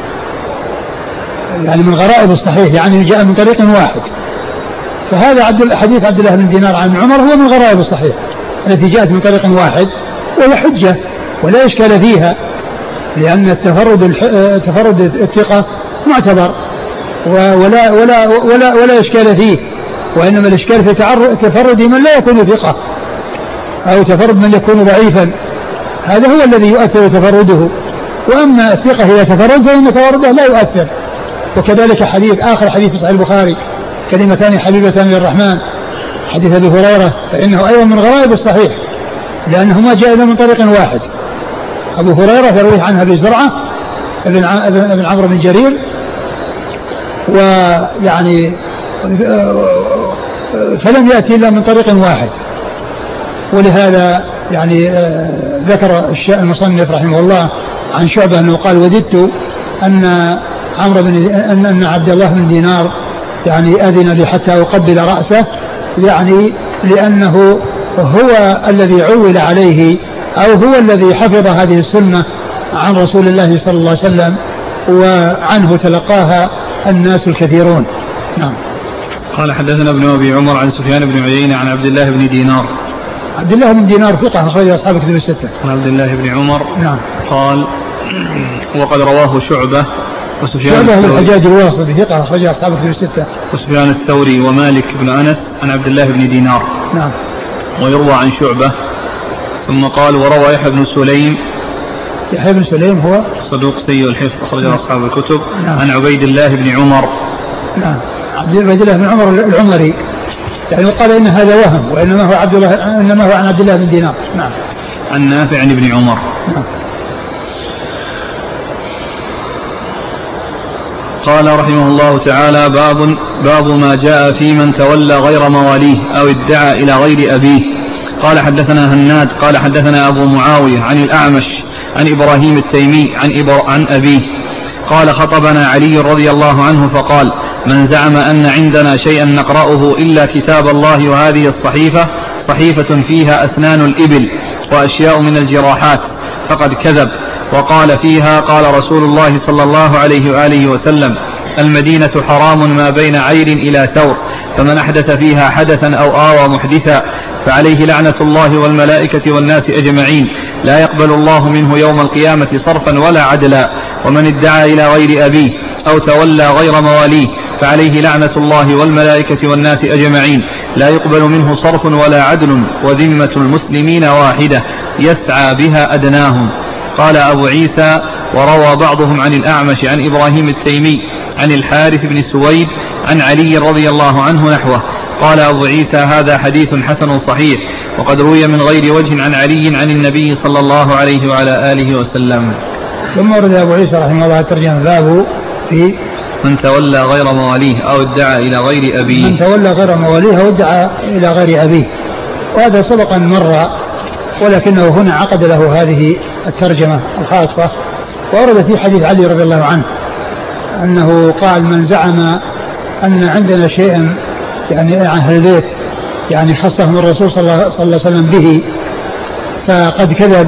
يعني من غرائب الصحيح، يعني جاء من طريق واحد. فهذا عبد حديث عبد الله بن دينار عن عمر هو من غرائب الصحيح التي جاءت من طريق واحد، وهي حجة ولا إشكال فيها، لأن التفرد تفرد الثقة معتبر ولا ولا ولا ولا إشكال فيه، وإنما الإشكال في تفرد من لا يكون ثقة أو تفرد من يكون ضعيفا، هذا هو الذي يؤثر تفرده. وأما الثقة هي تفرد فإن تفرده لا يؤثر. وكذلك حديث آخر حديث في صحيح البخاري كلمتان حبيبتان للرحمن حديث أبي هريرة، فإنه أيضا من غرائب الصحيح لأنه ما جاء إلا من طريق واحد. أبو هريرة يروي عنها أبي زرعة ابن عمرو بن جرير، ويعني فلم يأتي إلا من طريق واحد. ولهذا يعني ذكر المصنف رحمه الله عن شعبة أنه قال وددت أن عمرو بن أن عبد الله بن دينار يعني أذن لي حتى أقبل رأسه، يعني لأنه هو الذي عول عليه أو هو الذي حفظ هذه السنة عن رسول الله صلى الله عليه وسلم، وعنه تلقاها الناس الكثيرون. نعم. قال حدثنا ابن أبي عمر عن سفيان بن عيينة عن عبد الله بن دينار. عبد الله بن دينار ثقة أخرج أصحاب الكتب الستة. عن عبد الله بن عمر. نعم. قال وقد رواه شعبة وسفيان شعبة بن الحجاج الواسطي ثقة أخرج أصحاب الكتب الستة. وسفيان الثوري ومالك بن أنس عن عبد الله بن دينار. نعم. ويروى عن شعبة. ثم قال وروى يحيى بن سليم. يحيى بن سليم هو صدوق سيء الحفظ أخرج نعم. أصحاب الكتب. نعم. عن عبيد الله بن عمر. نعم. عبد الله بن عمر العمري، يعني قال إن هذا وهم، وإنما هو عبد الله إنما هو عن عبد الله بن دينار. نعم. عن نافع عن ابن عمر. نعم. قال رحمه الله تعالى باب باب ما جاء في من تولى غير مواليه أو ادعى إلى غير أبيه. قال حدثنا هناد قال حدثنا أبو معاوية عن الأعمش عن إبراهيم التيمي عن, إبر عن أبيه قال خطبنا علي رضي الله عنه فقال من زعم أن عندنا شيئا نقرأه إلا كتاب الله وهذه الصحيفة صحيفة فيها أسنان الإبل وأشياء من الجراحات فقد كذب، وقال فيها قال رسول الله صلى الله عليه وآله وسلم المدينة حرام ما بين عير إلى ثور، فمن أحدث فيها حدثا أو آوى محدثا فعليه لعنة الله والملائكة والناس أجمعين، لا يقبل الله منه يوم القيامة صرفا ولا عدلا، ومن ادعى إلى غير أبيه أو تولى غير مواليه فعليه لعنة الله والملائكة والناس أجمعين، لا يقبل منه صرف ولا عدل، وذمة المسلمين واحدة يسعى بها أدناهم. قال أبو عيسى وروى بعضهم عن الأعمش عن إبراهيم التيمي عن الحارث بن سويد عن علي رضي الله عنه نحوه. قال أبو عيسى هذا حديث حسن صحيح، وقد روي من غير وجه عن علي عن النبي صلى الله عليه وعلى آله وسلم. ثم ورد أبو عيسى رحمه الله ترجمة بابه في من تولى غير مواليه أو ادعى إلى غير أبيه. من تولى غير مواليه أو ادعى إلى غير أبيه، وهذا سبقا مر، ولكنه هنا عقد له هذه الترجمة الخاصة. وورد في حديث علي رضي الله عنه أنه قال من زعم أن عندنا شيئا يعني عن أهل البيت يعني خصهم الرسول صلى الله عليه وسلم به فقد كذب،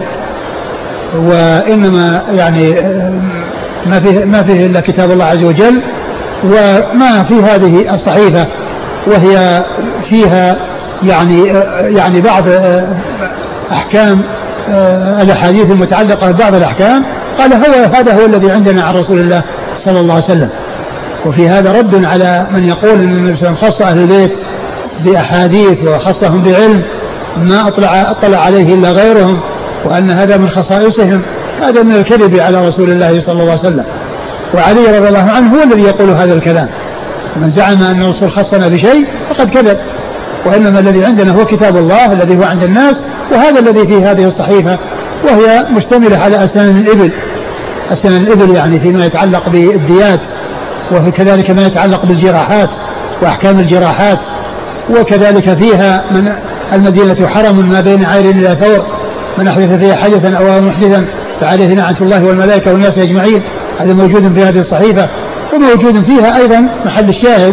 وإنما يعني ما فيه, ما فيه إلا كتاب الله عز وجل وما في هذه الصحيفة، وهي فيها يعني يعني بعض أحكام الأحاديث المتعلقة ببعض الأحكام. قال هو هذا هو الذي عندنا عن رسول الله صلى الله عليه وسلم. وفي هذا رد على من يقول أن النبي صلى الله عليه وسلم خص أهل البيت بأحاديث وخصهم بعلم ما أطلع, أطلع عليه إلا غيرهم، وأن هذا من خصائصهم. هذا من الكذب على رسول الله صلى الله عليه وسلم. وعلي رضي الله عنه هو الذي يقول هذا الكلام، من زعم أن الرسول خصنا بشيء فقد كذب، وإنما الذي عندنا هو كتاب الله الذي هو عند الناس، وهذا الذي في هذه الصحيفة، وهي مشتملة على أسنان الإبل. أسنان الإبل يعني فيما يتعلق بالديات، وكذلك ما يتعلق بالجراحات وأحكام الجراحات، وكذلك فيها من المدينة حرم ما بين عير إلى ثور، من أحدث فيها حدثا أو محدثا فعليه لعنة الله والملائكة والناس أجمعين. هذا موجود في هذه الصحيفة، وموجود فيها أيضا محل الشاهد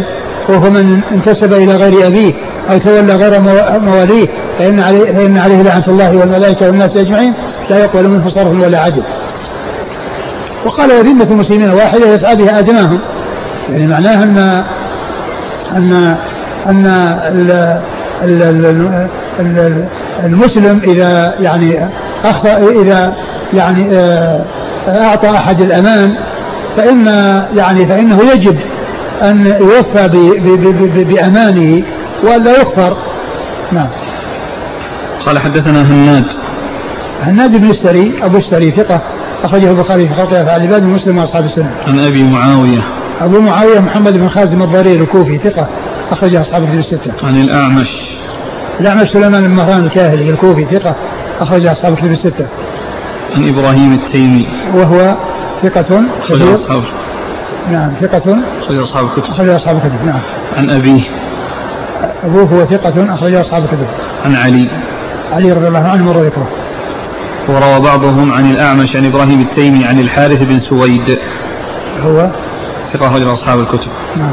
وهو من انتسب إلى غير أبيه أو تولى غير مواليه فإن عليه, فإن عليه لعنة الله والملائكة والناس أجمعين لا يقبل منه صرف ولا عدل. وقال وذمة المسلمين واحدة يسعى بها أدناهم، يعني معناها أن أن أن ال ال ال ال المسلم إذا يعني أخفى إذا يعني أعطى أحد الأمان فإن يعني فإنه يجب أن يوفى بأمانه ولا يخفر. نعم. قال حدثنا هناد هناد بن السري أبو السري ثقة أخرجه البخاري في خلق أفعال العباد ومسلم وأصحاب السنن. عن أبي معاوية أبو معاوية محمد بن خازم الضرير الكوفي ثقة أخرجه أصحاب الكتب الستة. عن الأعمش الأعمش سليمان بن مهران الكاهلي الكوفي ثقة أخرجه أصحاب الكتب الستة. عن إبراهيم التيمي وهو ثقة أخرجه أصحاب نعم ثقة أخرجه أصحاب الكتب أخرجه أصحاب الكتب. نعم. عن أبيه أبوه هو ثقة أخرجه أصحاب الكتب. عن علي علي رضي الله عنه مر ذكره. وروى بعضهم عن الأعمش عن إبراهيم التيمي عن الحارث بن سويد هو ثقة أخرجه أصحاب الكتب. نعم.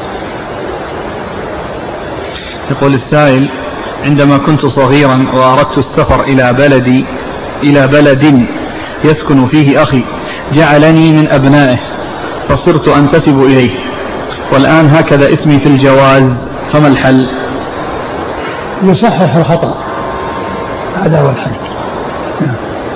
يقول السائل: عندما كنت صغيرا وأردت السفر إلى بلدي إلى بلد يسكن فيه أخي جعلني من أبنائه فصرت أنتسب إليه، والآن هكذا اسمي في الجواز، فما الحل؟ يصحح الخطأ، هذا هو الحل. نعم.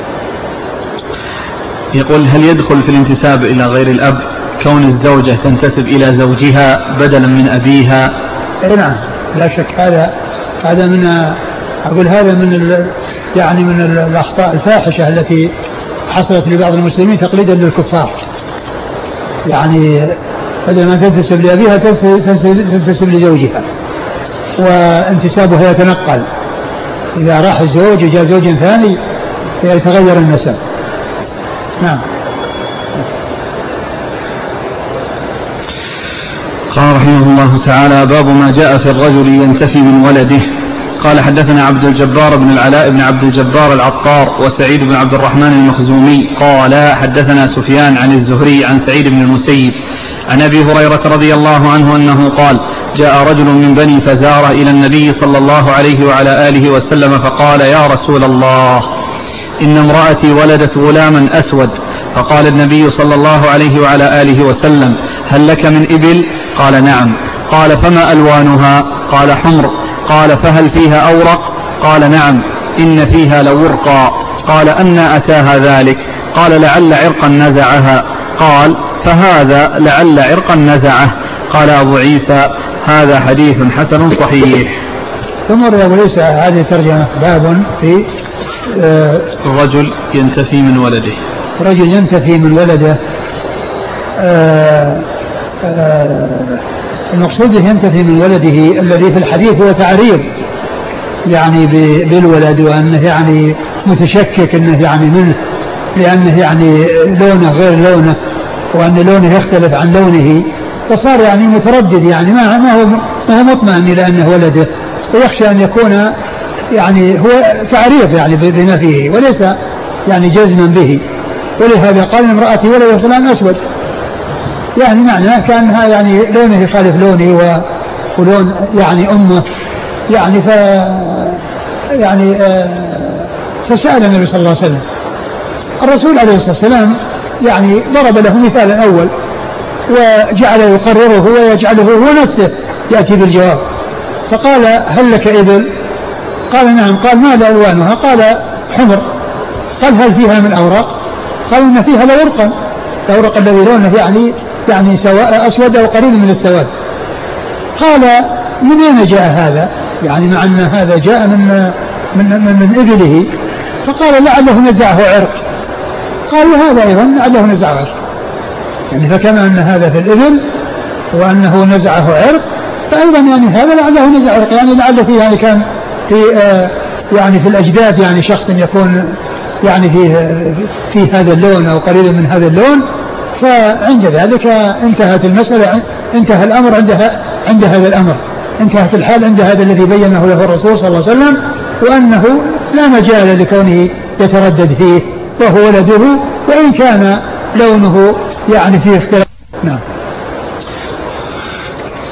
يقول: هل يدخل في الانتساب إلى غير الأب كون الزوجة تنتسب إلى زوجها بدلا من أبيها؟ نعم لا شك، هذا هذا من أقول هذا من يعني من الأخطاء الفاحشة التي حصلت لبعض المسلمين تقليدا للكفار. يعني بدل ما تنتسب لأبيها تنتسب لزوجها، وانتسابها يتنقل، إذا راح الزوج وجاء زوج ثاني يتغير النسب. نعم. قال رحمه الله تعالى: باب ما جاء في الرجل ينتفي من ولده. قال حدثنا عبد الجبار بن العلاء بن عبد الجبار العطار وسعيد بن عبد الرحمن المخزومي قال حدثنا سفيان عن الزهري عن سعيد بن المسيب عن أبي هريرة رضي الله عنه أنه قال: جاء رجل من بني فزارة إلى النبي صلى الله عليه وعلى آله وسلم فقال: يا رسول الله، إن امرأتي ولدت غلاما أسود. فقال النبي صلى الله عليه وعلى آله وسلم: هل لك من إبل؟ قال: نعم. قال: فما ألوانها؟ قال: حمر. قال: فهل فيها أورق؟ قال: نعم، إن فيها لورقا. قال: أنى أتاها ذلك؟ قال: لعل عرقا نزعها. قال: فهذا لعل عرقا نزعه. قال أبو عيسى: هذا حديث حسن صحيح. ثم روى أبو عيسى هذه الترجمة باب في آه الرجل ينتفي من ولده. رجل ينتفي من ولده. آه آه المقصود ينتفي من ولده الذي في الحديث هو تعريض يعني بالولد، وأنه يعني متشكك أنه يعني منه، لأنه يعني لونه غير لونه، وأن لونه يختلف عن لونه، فصار يعني متردد، يعني ما ما هو ما هو مطمئن إلى أنه ولده، ويخشى أن يكون يعني هو تعريض يعني بنفيه وليس يعني جزما به. ولهذا قال: امرأتي ولد فلان أسود، يعني معناه كأنها يعني لونه يخالف لوني ولون يعني أمه، يعني ف يعني آه فسأل النبي صلى الله عليه وسلم. الرسول عليه الصلاة والسلام يعني ضرب له مثالا أول وجعل يقرره ويجعله هو نفسه يأتي بالجواب. فقال: هل لك إبل؟ قال: نعم. قال: ماذا ألوانها؟ قال: حمر. قال: هل فيها من أوراق؟ قال: إن فيها لورقا، الأورق الذي لونه يعني يعني سواء أسود أو قريب من السواد. قال: من أين جاء هذا؟ يعني مع أن هذا جاء من من من, من إبله. فقال: لعله نزعه عرق. قال: وهذا أيضا لعله نزعه عرق، يعني فكما أن هذا في الإبل وأنه نزعه عرق، فأيضا يعني هذا لعله نزع عرق، يعني لعله فيه يعني كان في آه يعني في الأجداد يعني شخص يكون يعني فيه في هذا اللون أو قريب من هذا اللون، فعند ذلك انتهت المسألة، انتهى الأمر عند عند هذا الأمر، انتهت الحال عند هذا الذي بينه له الرسول صلى الله عليه وسلم، وأنه لا مجال لكونه يتردد فيه وهو ولده وإن كان لونه يعني فيه اختلاف. نعم.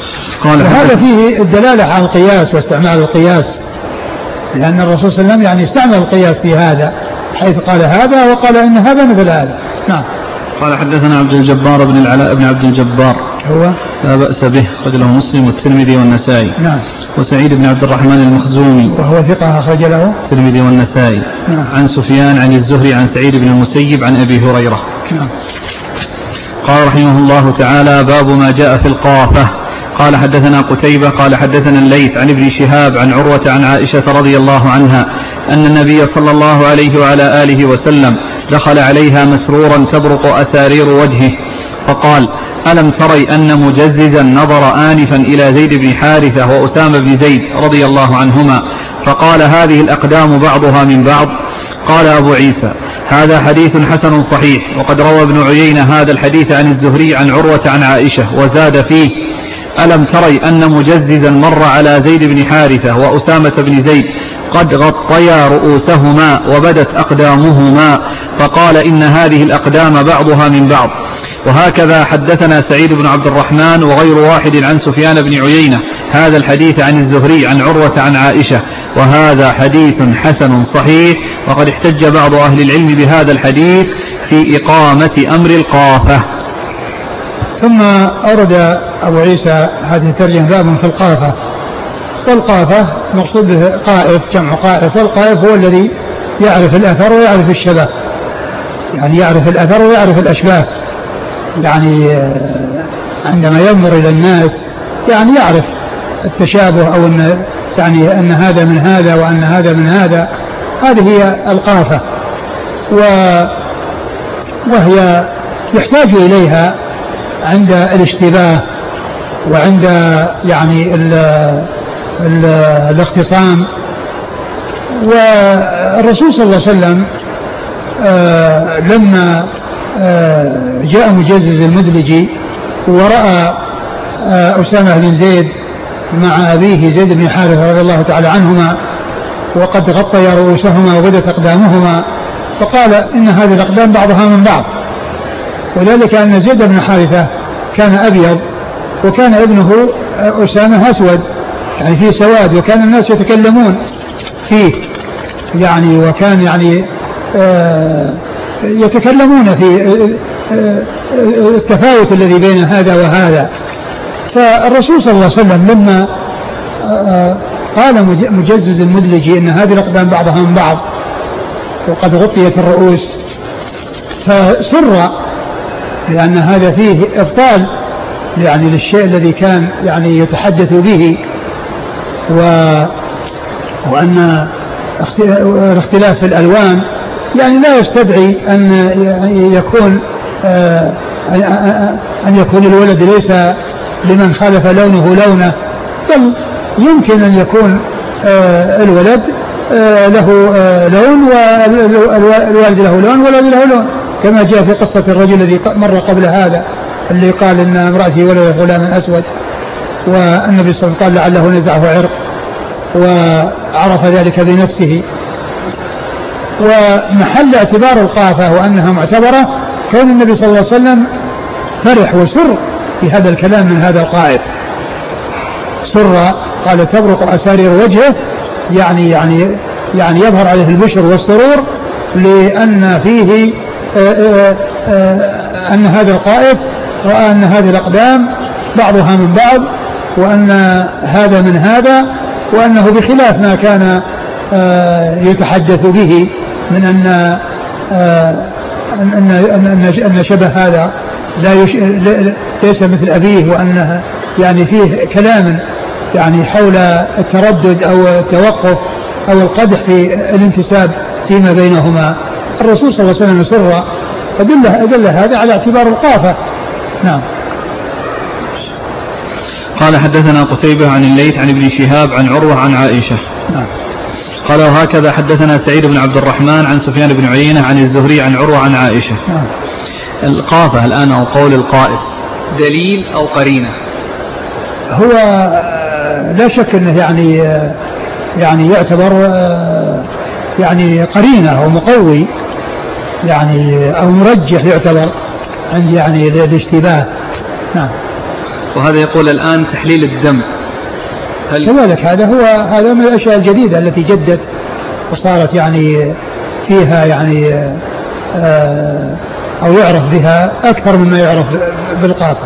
وهذا فيه الدلالة على القياس واستعمال القياس، لأن الرسول صلى الله عليه وسلم يعني استعمل القياس في هذا، حيث قال هذا وقال إن هذا مثل هذا. نعم. قال حدثنا عبد الجبار بن العلاء بن عبد الجبار هو لا بأس به، أخرج له مسلم والترمذي والنسائي. نعم. وسعيد بن عبد الرحمن المخزومي وهو ثقة أخرج له الترمذي والنسائي. نعم. عن سفيان عن الزهري عن سعيد بن المسيب عن أبي هريرة. نعم. قال رحمه الله تعالى: باب ما جاء في القافة. قال حدثنا قتيبة قال حدثنا الليث عن ابن شهاب عن عروة عن عائشة رضي الله عنها أن النبي صلى الله عليه وعلى آله وسلم دخل عليها مسرورا تبرق أسارير وجهه فقال: ألم تري أن مجززا نظر آنفا إلى زيد بن حارثة وأسامة بن زيد رضي الله عنهما فقال: هذه الأقدام بعضها من بعض. قال أبو عيسى: هذا حديث حسن صحيح. وقد روى ابن عيينة هذا الحديث عن الزهري عن عروة عن عائشة وزاد فيه: ألم تري أن مجززا مر على زيد بن حارثة وأسامة بن زيد قد غطيا رؤوسهما وبدت أقدامهما فقال: إن هذه الأقدام بعضها من بعض. وهكذا حدثنا سعيد بن عبد الرحمن وغير واحد عن سفيان بن عيينة هذا الحديث عن الزهري عن عروة عن عائشة، وهذا حديث حسن صحيح. وقد احتج بعض أهل العلم بهذا الحديث في إقامة أمر القافة. ثم أورد أبو عيسى هذه الترجمة باب في القافة. والقافة مقصود به قائف، جمع قائف، والقائف هو الذي يعرف الأثر ويعرف الشبه، يعني يعرف الأثر ويعرف الأشباه، يعني عندما ينظر إلى الناس يعني يعرف التشابه، أو أن يعني أن هذا من هذا وأن هذا من هذا. هذه هي القافة، وهي يحتاج إليها عند الاشتباه وعند يعني ال ال الاختصام. والرسول صلى الله عليه وسلم آه لما آه جاء مجزز المدلجي ورأى آه أسامة بن زيد مع أبيه زيد بن حارثة رضي الله تعالى عنهما وقد غطيا رؤوسهما وبدت أقدامهما فقال: إن هذه الأقدام بعضها من بعض. وذلك أن زيد بن حارثة كان أبيض وكان ابنه أسامة أسود، يعني فيه سواد، وكان الناس يتكلمون فيه يعني، وكان يعني آه يتكلمون في آه التفاوت الذي بين هذا وهذا. فالرسول صلى الله عليه وسلم لما آه قال مجزز المدلجي إن هذه الأقدام بعضها من بعض وقد غطيت الرؤوس، فسر لأن هذا فيه إبطال يعني للشيء الذي كان يعني يتحدث به، و وأن الاختلاف في الألوان يعني لا يستدعي أن يكون آه أن يكون الولد ليس لمن خالف لونه لونه، بل يمكن أن يكون آه الولد آه له آه لون والوالد له لون والولد له لون، كما جاء في قصة الرجل الذي مر قبل هذا اللي قال إن امرأتي ولد غلام أسود، والنبي صلى الله عليه وسلم قال لعله نزعه عرق وعرف ذلك بنفسه. ومحل اعتبار القافة وأنها معتبرة كون النبي صلى الله عليه وسلم فرح وسر في هذا الكلام من هذا القائد، سر قال: تبرق أسارير وجهه، يعني يعني يعني يظهر عليه البشر والسرور، لأن فيه آآ آآ أن هذا القائد رأى أن هذه الأقدام بعضها من بعض، وأن هذا من هذا، وأنه بخلاف ما كان يتحدث به من أن أن أن أن شبه هذا لا يش... ليس مثل أبيه، وأنه يعني فيه كلام يعني حول التردد أو التوقف أو القدح في الانتساب فيما بينهما. الرسول صلى الله عليه وسلم سر أدل أدل هذا على اعتبار القافة. نعم. قال حدثنا قتيبة عن الليث عن ابن شهاب عن عروة عن عائشة. نعم. قال: وهكذا حدثنا سعيد بن عبد الرحمن عن سفيان بن عيينة عن الزهري عن عروة عن عائشة. نعم. القافة الآن أو قول القائف دليل أو قرينة؟ هو لا شك أنه يعني يعني يعتبر يعني قرينة أو مقوي يعني أو مرجح يعتبر عند يعني الاشتباه. نعم. وهذا يقول الآن تحليل الدم، هل كذلك هذا هو هذا من الأشياء الجديدة التي جدت وصارت يعني فيها يعني آه أو يعرف بها أكثر مما يعرف بالقافة.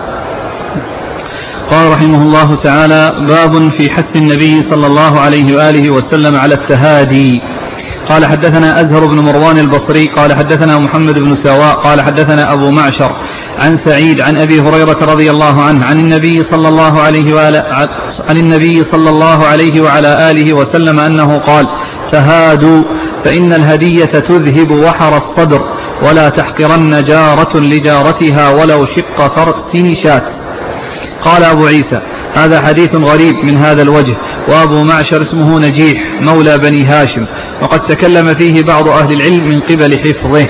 قال رحمه الله تعالى: باب في حث النبي صلى الله عليه وآله وسلم على التهادي. قال حدثنا أزهر بن مروان البصري قال حدثنا محمد بن سواء قال حدثنا أبو معشر عن سعيد عن أبي هريرة رضي الله عنه عن النبي صلى الله عليه وآله عن النبي صلى الله عليه وعلى آله وسلم أنه قال: تهادوا فإن الهدية تذهب وحر الصدر ولا تحقرن جارة لجارتها ولو شق فرق شاة. قال أبو عيسى: هذا حديث غريب من هذا الوجه، وأبو معشر اسمه نجيح مولى بني هاشم، وقد تكلم فيه بعض أهل العلم من قبل حفظه.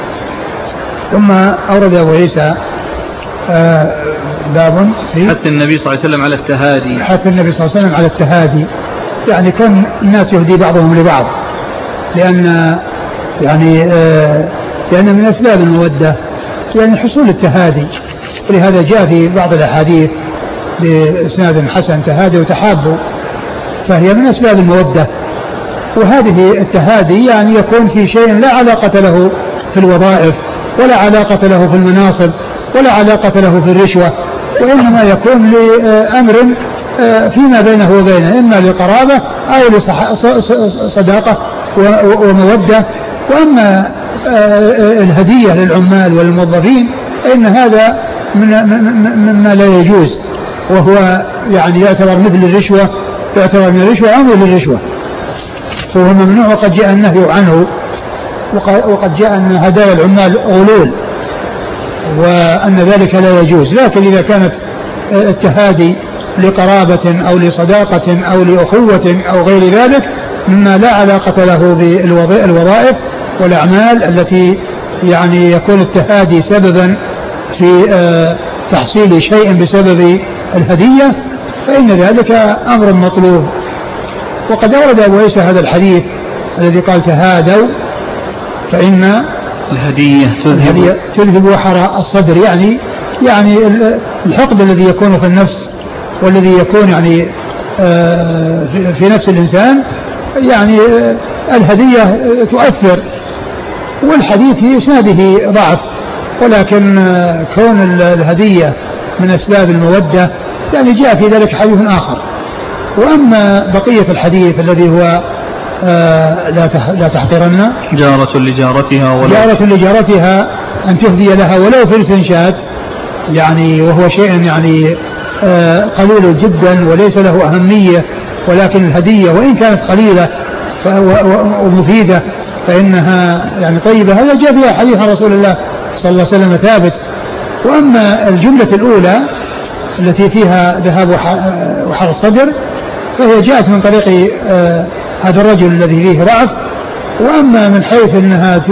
ثم أورد أبو عيسى آه باب في حث النبي صلى الله عليه وسلم على التهادي. حث النبي صلى الله عليه وسلم على التهادي، يعني كان الناس يهدي بعضهم لبعض، لأن يعني آه لأن من أسباب المودة يعني حصول التهادي، ولهذا جاء في بعض الأحاديث بإسناد حسن: تهادوا وتحابوا، فهي من أسباب المودة. وهذه التهادي يعني يكون في شيء لا علاقة له في الوظائف، ولا علاقة له في المناصب، ولا علاقة له في الرشوة، وإنما يكون لأمر فيما بينه وبينه، إما لقرابة أو لصداقة ومودة. وأما الهدية للعمال والموظفين إن هذا مما لا يجوز، وهو يعني يعتبر مثل الرشوة، يعتبر من الرشوة أو مثل الرشوة، فهو ممنوع، وقد جاء النهي عنه، وقد جاء أن هدايا العمال غلول، وأن ذلك لا يجوز. لكن إذا كانت التهادي لقرابة أو لصداقة أو لأخوة أو غير ذلك مما لا علاقة له بالوظائف والأعمال التي يعني يكون التهادي سببا في تحصيل شيء بسبب الهدية، فإن ذلك أمر مطلوب. وقد أورد أبو عيسى هذا الحديث الذي قال: تهادوا فإن الهدية تذهب, تذهب وحر الصدر، يعني يعني الحقد الذي يكون في النفس والذي يكون يعني في نفس الإنسان، يعني الهدية تؤثر. والحديث في إسناده ضعف، ولكن كون الهدية من أسباب المودة يعني جاء في ذلك حديث آخر. وأما بقية الحديث الذي هو آه لا تحقرن جارة لجارتها ولو جارة لجارتها أن تهدي لها ولو فلس شاة، يعني وهو شيء يعني آه قليل جدا وليس له أهمية، ولكن الهدية وإن كانت قليلة ومفيدة فإنها يعني طيبة. هذا جاء فيها حديث رسول الله صلى الله عليه وسلم ثابت. وأما الجملة الأولى التي فيها ذهاب وحر الصدر فهي جاءت من طريق آه هذا الرجل الذي فيه ضعف. وأما من حيث أنها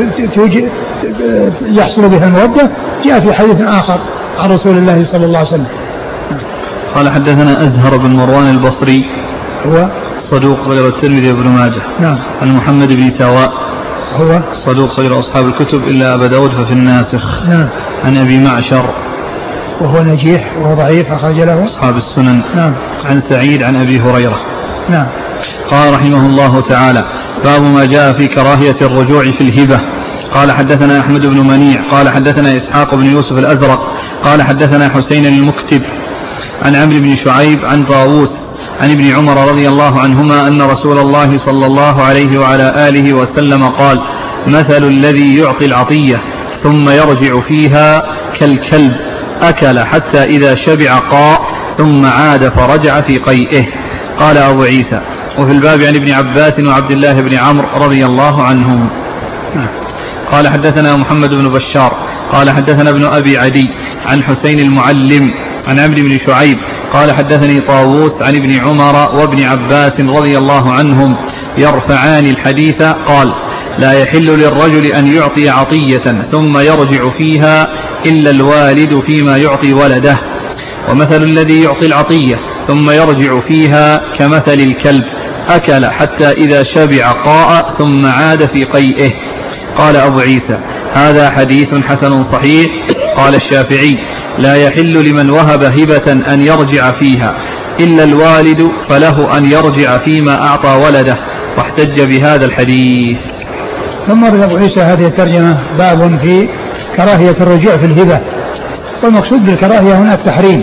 يحصل بها المودة جاء في حديث آخر عن رسول الله صلى الله عليه وسلم. قال: حدثنا أزهر بن مروان البصري هو صدوق غير الترمذي وابن ماجه. نعم. عن محمد بن سواء هو صدوق غير أصحاب الكتب إلا أبا داود ففي الناسخ. نعم. عن أبي معشر وهو نجيح وهو ضعيف أخرج له أصحاب السنن. نعم. عن سعيد عن أبي هريرة. نعم. قال رحمه الله تعالى: باب ما جاء في كراهية الرجوع في الهبة. قال: حدثنا أحمد بن منيع قال حدثنا إسحاق بن يوسف الأزرق قال حدثنا حسين المكتب عن عمرو بن شعيب عن طاووس عن ابن عمر رضي الله عنهما أن رسول الله صلى الله عليه وعلى آله وسلم قال: مثل الذي يعطي العطية ثم يرجع فيها كالكلب أكل حتى إذا شبع قاء ثم عاد فرجع في قيئه. قال أبو عيسى: وفي الباب عن ابن عباس وعبد الله بن عمرو رضي الله عنهم. قال: حدثنا محمد بن بشار قال حدثنا ابن أبي عدي عن حسين المعلم عن عمرو بن شعيب قال حدثني طاووس عن ابن عمر وابن عباس رضي الله عنهم يرفعان الحديث قال: لا يحل للرجل أن يعطي عطية ثم يرجع فيها إلا الوالد فيما يعطي ولده، ومثل الذي يعطي العطية ثم يرجع فيها كمثل الكلب أكل حتى إذا شبع قاء ثم عاد في قيئه. قال أبو عيسى: هذا حديث حسن صحيح. قال الشافعي: لا يحل لمن وهب هبة أن يرجع فيها إلا الوالد فله أن يرجع فيما أعطى ولده، واحتج بهذا الحديث. ثم ورد أبو عيسى هذه الترجمة باب في كراهية الرجوع في الهبة، والمقصود بالكراهية هنا التحريم،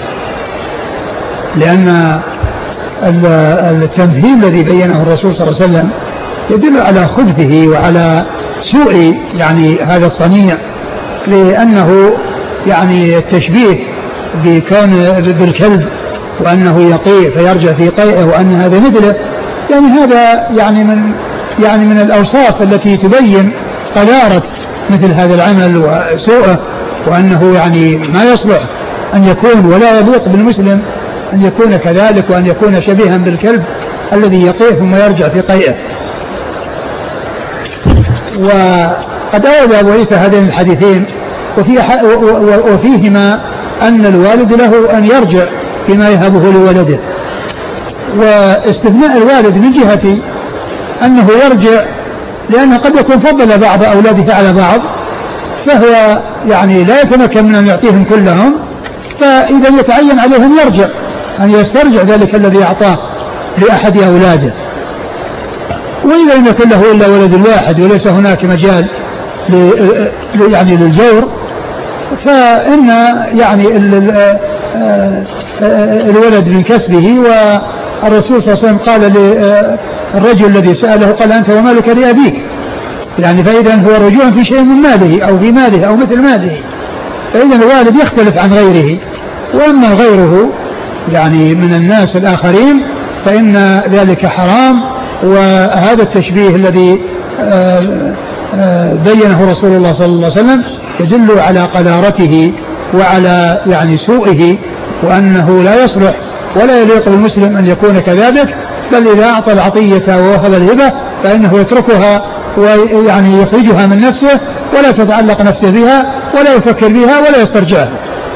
لأن التمثيل الذي بينه الرسول صلى الله عليه وسلم يدل على خبثه وعلى سوء يعني هذا الصنيع، لأنه يعني التشبيه بكون بالكلب وأنه يقيء فيرجع في قيئه وأن هذا مثله، يعني هذا يعني من يعني من الأوصاف التي تبين قذارة مثل هذا العمل وسوءه، وأنه يعني ما يصلح أن يكون ولا يليق بالمسلم أن يكون كذلك، وأن يكون شبيها بالكلب الذي يقيء ثم يرجع في قيئه. وقد أورد أبو عيسى هذين الحديثين وفي وفيهما أن الوالد له أن يرجع فيما يهبه لولده، واستثناء الوالد من جهة أنه يرجع لأنه قد يكون فضل بعض أولاده على بعض، فهو يعني لا يتمكن من أن يعطيهم كلهم، فإذا يتعين عليهم يرجع أن يسترجع ذلك الذي أعطاه لأحد أولاده. وإذا لم يكن له إلا ولد واحد وليس هناك مجال يعني للجور، فإن يعني الولد من كسبه. والرسول صلى الله عليه وسلم قال للرجل الذي سأله قال أنت ومالك لأبيك، يعني فإذا هو رجوع في شيء من ماله أو في ماله أو مثل ماله، فإذا الوالد يختلف عن غيره. وأما غيره يعني من الناس الآخرين فإن ذلك حرام. وهذا التشبيه الذي بينه رسول الله صلى الله عليه وسلم يدل على قذارته وعلى يعني سوءه، وأنه لا يصلح ولا يليق بالمسلم أن يكون كذلك، بل إذا أعطى العطية ووهب الهبة فإنه يتركها ويعني يخرجها من نفسه ولا تتعلق نفسه بها ولا يفكر بها ولا يسترجعها.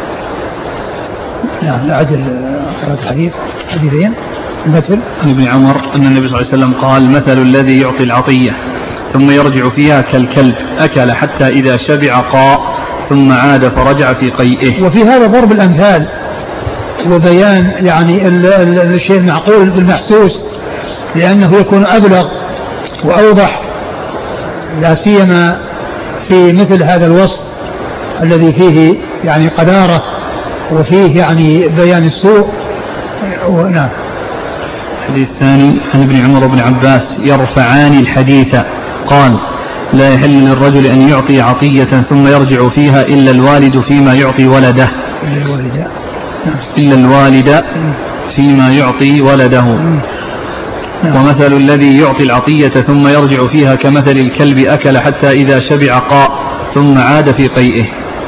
نعم. أعد قراءة الحديث حديثين. مثل عن ابن عمر أن النبي صلى الله عليه وسلم قال مثل الذي يعطي العطية ثم يرجع فيها كالكلب أكل حتى إذا شبع قاء ثم عاد فرجع في قيئه. وفي هذا ضرب الأمثال وبيان يعني الشيء المعقول بالمحسوس، لأنه يكون أبلغ وأوضح، لا سيما في مثل هذا الوصف الذي فيه يعني قذارة وفيه يعني بيان السوء. نعم. الحديث الثاني عن ابن عمر وابن عباس يرفعان الحديث قال لا يحل للرجل أن يعطي عطية ثم يرجع فيها إلا الوالد فيما يعطي ولده إلا الوالد, إلا الوالد فيما يعطي ولده. ومثل الذي يعطي العطية ثم يرجع فيها كمثل الكلب أكل حتى إذا شبع قاء ثم عاد في قيئه.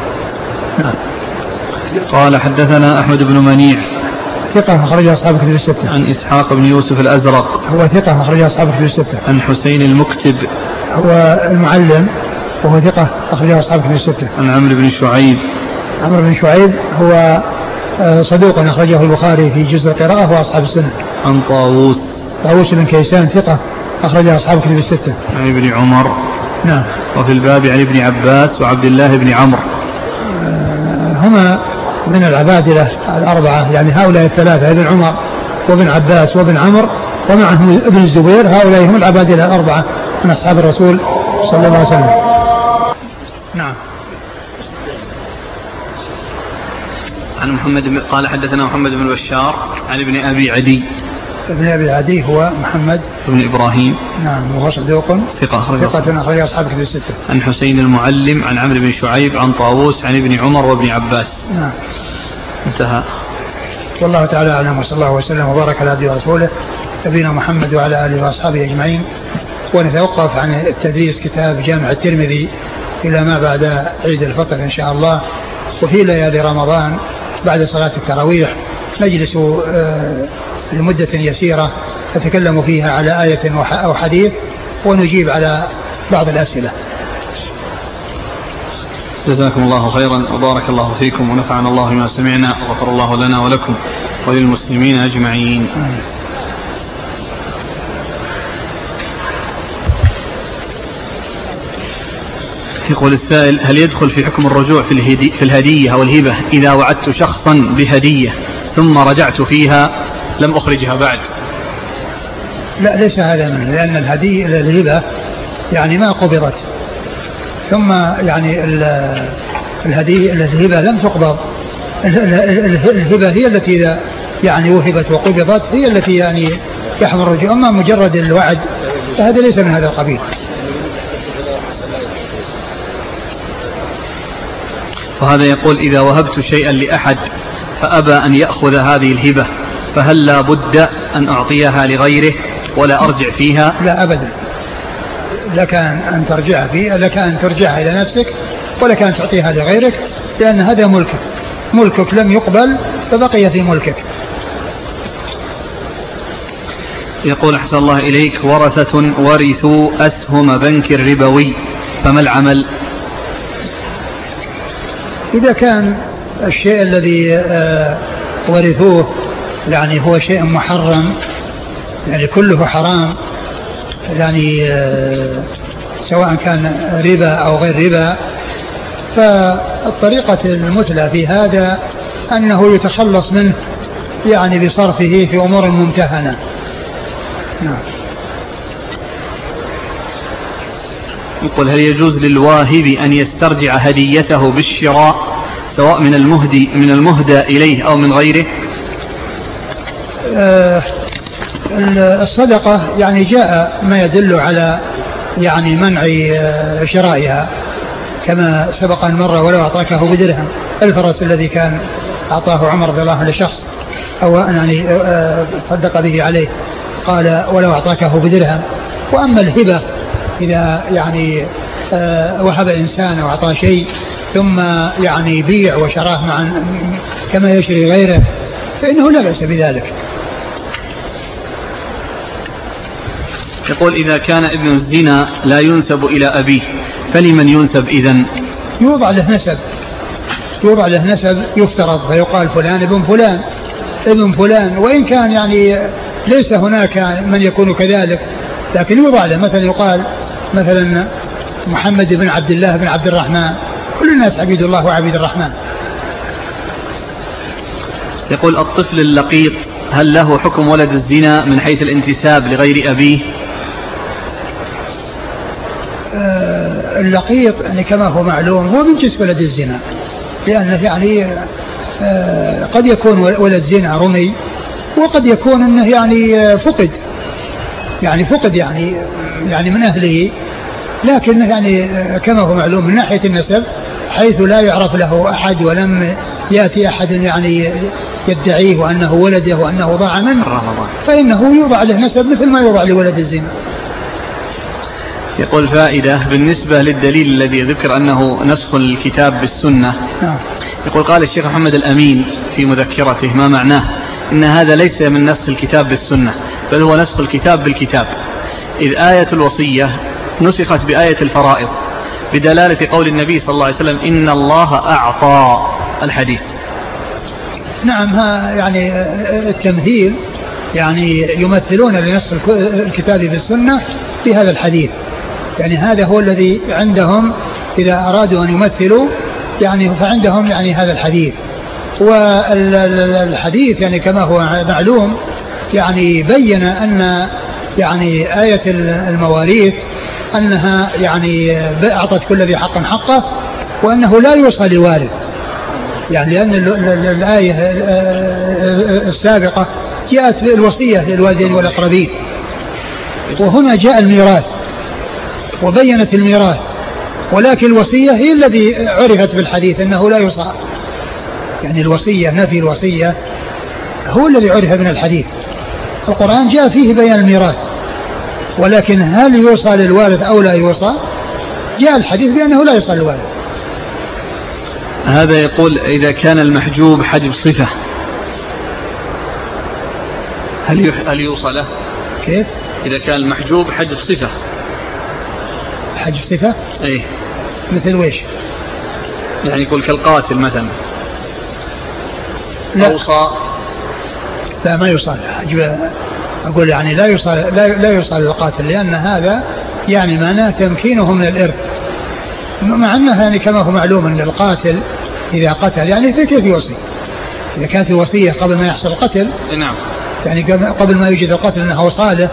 قال حدثنا أحمد بن منيع ثقة أخرج أصحاب كتب الستة. عن إسحاق بن يوسف الأزرق هو ثقة أخرج أصحاب كتب الستة. عن حسين المكتب هو المعلم وهو ثقة أخرج أصحاب كتب الستة. عن عمرو بن شعيب عمرو بن شعيب هو صدوق أخرجه البخاري في جزء القراءة وأصحاب السنة. عن طاووس طاووس بن كيسان ثقة أخرج أصحاب كتب الستة. عن ابن عمر. نعم. وفي الباب عن ابن عباس وعبد الله بن عمرو هما من العبادلة الأربعة، يعني هؤلاء الثلاثة ابن عمر وابن عباس وابن عمرو ومعهم ابن الزبير، هؤلاء هم العبادلة الأربعة من أصحاب الرسول صلى الله عليه وسلم. نعم. عن محمد قال حدثنا محمد بن بشار عن ابن أبي عدي. ابن أبي عدي هو محمد بن إبراهيم. نعم. وهو صدوق ثقة ثقة أخرج أصحاب كتب الستة. عن حسين المعلم عن عمرو بن شعيب عن طاووس عن ابن عمر وابن عباس. نعم. انتهى. والله تعالى أعلم، وصلى الله وسلم وبارك على عبده ورسوله نبينا محمد وعلى آله وأصحابه أجمعين. ونتوقف عن التدريس كتاب جامع الترمذي إلى ما بعد عيد الفطر إن شاء الله، وفي ليالي رمضان بعد صلاة التراويح نجلس لمدة يسيرة نتكلم فيها على آية أو حديث ونجيب على بعض الأسئلة. جزاكم الله خيرا وبارك الله فيكم ونفعنا الله بما سمعنا وغفر الله لنا ولكم وللمسلمين أجمعين. آمين. يقول السائل: هل يدخل في حكم الرجوع في, الهدي في الهدية أو الهبة إذا وعدت شخصا بهدية ثم رجعت فيها لم أخرجها بعد؟ لا، ليس هذا منه، لأن الهدية الهبة يعني ما قبضت، ثم يعني الهدية الهبة لم تقبض. الهبة هي التي إذا يعني وهبت وقبضت هي التي يعني يحمل الرجوع، أما مجرد الوعد فهذا ليس من هذا القبيل. وهذا يقول: إذا وهبت شيئا لأحد فأبى أن يأخذ هذه الهبة فهل لا بد أن أعطيها لغيره ولا أرجع فيها؟ لا أبدا، لك أن ترجع فيها، لك أن ترجعها إلى نفسك ولك أن تعطيها لغيرك، لأن هذا ملكك، ملكك لم يقبل فبقي في ملكك. يقول: أحسن الله إليك، ورثة ورثوا أسهم بنك ربوي فما العمل؟ إذا كان الشيء الذي ورثوه يعني هو شيء محرم، يعني كله حرام، يعني سواء كان ربا أو غير ربا، فالطريقة المثلى في هذا أنه يتخلص منه يعني بصرفه في أمور ممتهنة. نعم. يقول: هل يجوز للواهب أن يسترجع هديته بالشراء سواء من المهدي من المهدى إليه أو من غيره؟ آه الصدقة يعني جاء ما يدل على يعني منع شرائها، كما سبق المرة: ولو أعطاكه بدرهم، الفرس الذي كان أعطاه عمر رضي الله عنه لشخص أو يعني صدق به عليه، قال: ولو أعطاكه بدرهم. وأما الهبة إذا يعني وهب إنسان أو أعطاه شيء ثم يعني بيع وشراه مع كما يشري غيره فإنه لا بأس بذلك. يقول: إذا كان ابن الزنا لا ينسب إلى أبيه فلمن ينسب إذن؟ يوضع له نسب، يوضع له نسب يفترض فيقال فلان ابن فلان ابن فلان، وإن كان يعني ليس هناك من يكون كذلك، لكن يوضع له، مثلا يقال مثلا محمد بن عبد الله بن عبد الرحمن، كل الناس عبيد الله وعبيد الرحمن. يقول: الطفل اللقيط هل له حكم ولد الزنا من حيث الانتساب لغير أبيه؟ آه اللقيط يعني كما هو معلوم هو من جنس ولد الزنا، لأنه يعني آه قد يكون ولد زنا رمي، وقد يكون انه يعني فقد يعني فقد يعني يعني من أهله، لكن يعني كما هو معلوم من ناحية النسب حيث لا يعرف له أحد ولم يأتي أحد يعني يدعيه وأنه ولده وأنه ضاع منه، فإنه يوضع له نسب مثل ما يوضع لولد الزنا. يقول: فائدة بالنسبة للدليل الذي ذكر أنه نسخ الكتاب بالسنة. آه. يقول: قال الشيخ محمد الأمين في مذكرته: ما معناه إن هذا ليس من نسخ الكتاب بالسنة بل هو نسخ الكتاب بالكتاب، إذ آية الوصية نسخت بآية الفرائض بدلالة قول النبي صلى الله عليه وسلم: إن الله أعطى الحديث. نعم، ها يعني التمثيل يعني يمثلون لنسخ الكتاب بالسنة بهذا الحديث، يعني هذا هو الذي عندهم إذا أرادوا أن يمثلوا يعني فعندهم يعني هذا الحديث. والحديث يعني كما هو معلوم يعني بين أن يعني آية المواريث أنها يعني أعطت كل ذي حق حقه، وأنه لا يوصى لوارث، يعني لأن الآية السابقة جاءت بالوصية للوالدين والأقربين، وهنا جاء الميراث وبينت الميراث، ولكن الوصية هي الذي عرفت بالحديث أنه لا يوصى، يعني الوصية نفي الوصية هو الذي عرف من الحديث. القرآن جاء فيه بيان الميراث، ولكن هل يوصى للوارث أو لا يوصى؟ جاء الحديث بأنه لا يوصى للوارث. هذا يقول: إذا كان المحجوب حجب صفة هل هل يوصى له؟ كيف؟ إذا كان المحجوب حجب صفة. حجب صفة؟ أي. مثل ويش؟ يعني يقول كالقاتل مثلا. لا. أوصى. لا، ما يوصى حجب، أقول يعني لا يوصى لا, لا يوصى للقاتل، لأن هذا يعني معناه تمكينه من الإرث، مع أنها يعني كما هو معلوم أن القاتل إذا قتل يعني كيف يوصي؟ إذا كانت الوصية قبل ما يحصل القتل نعم يعني قبل ما يوجد القتل أنها وصاله،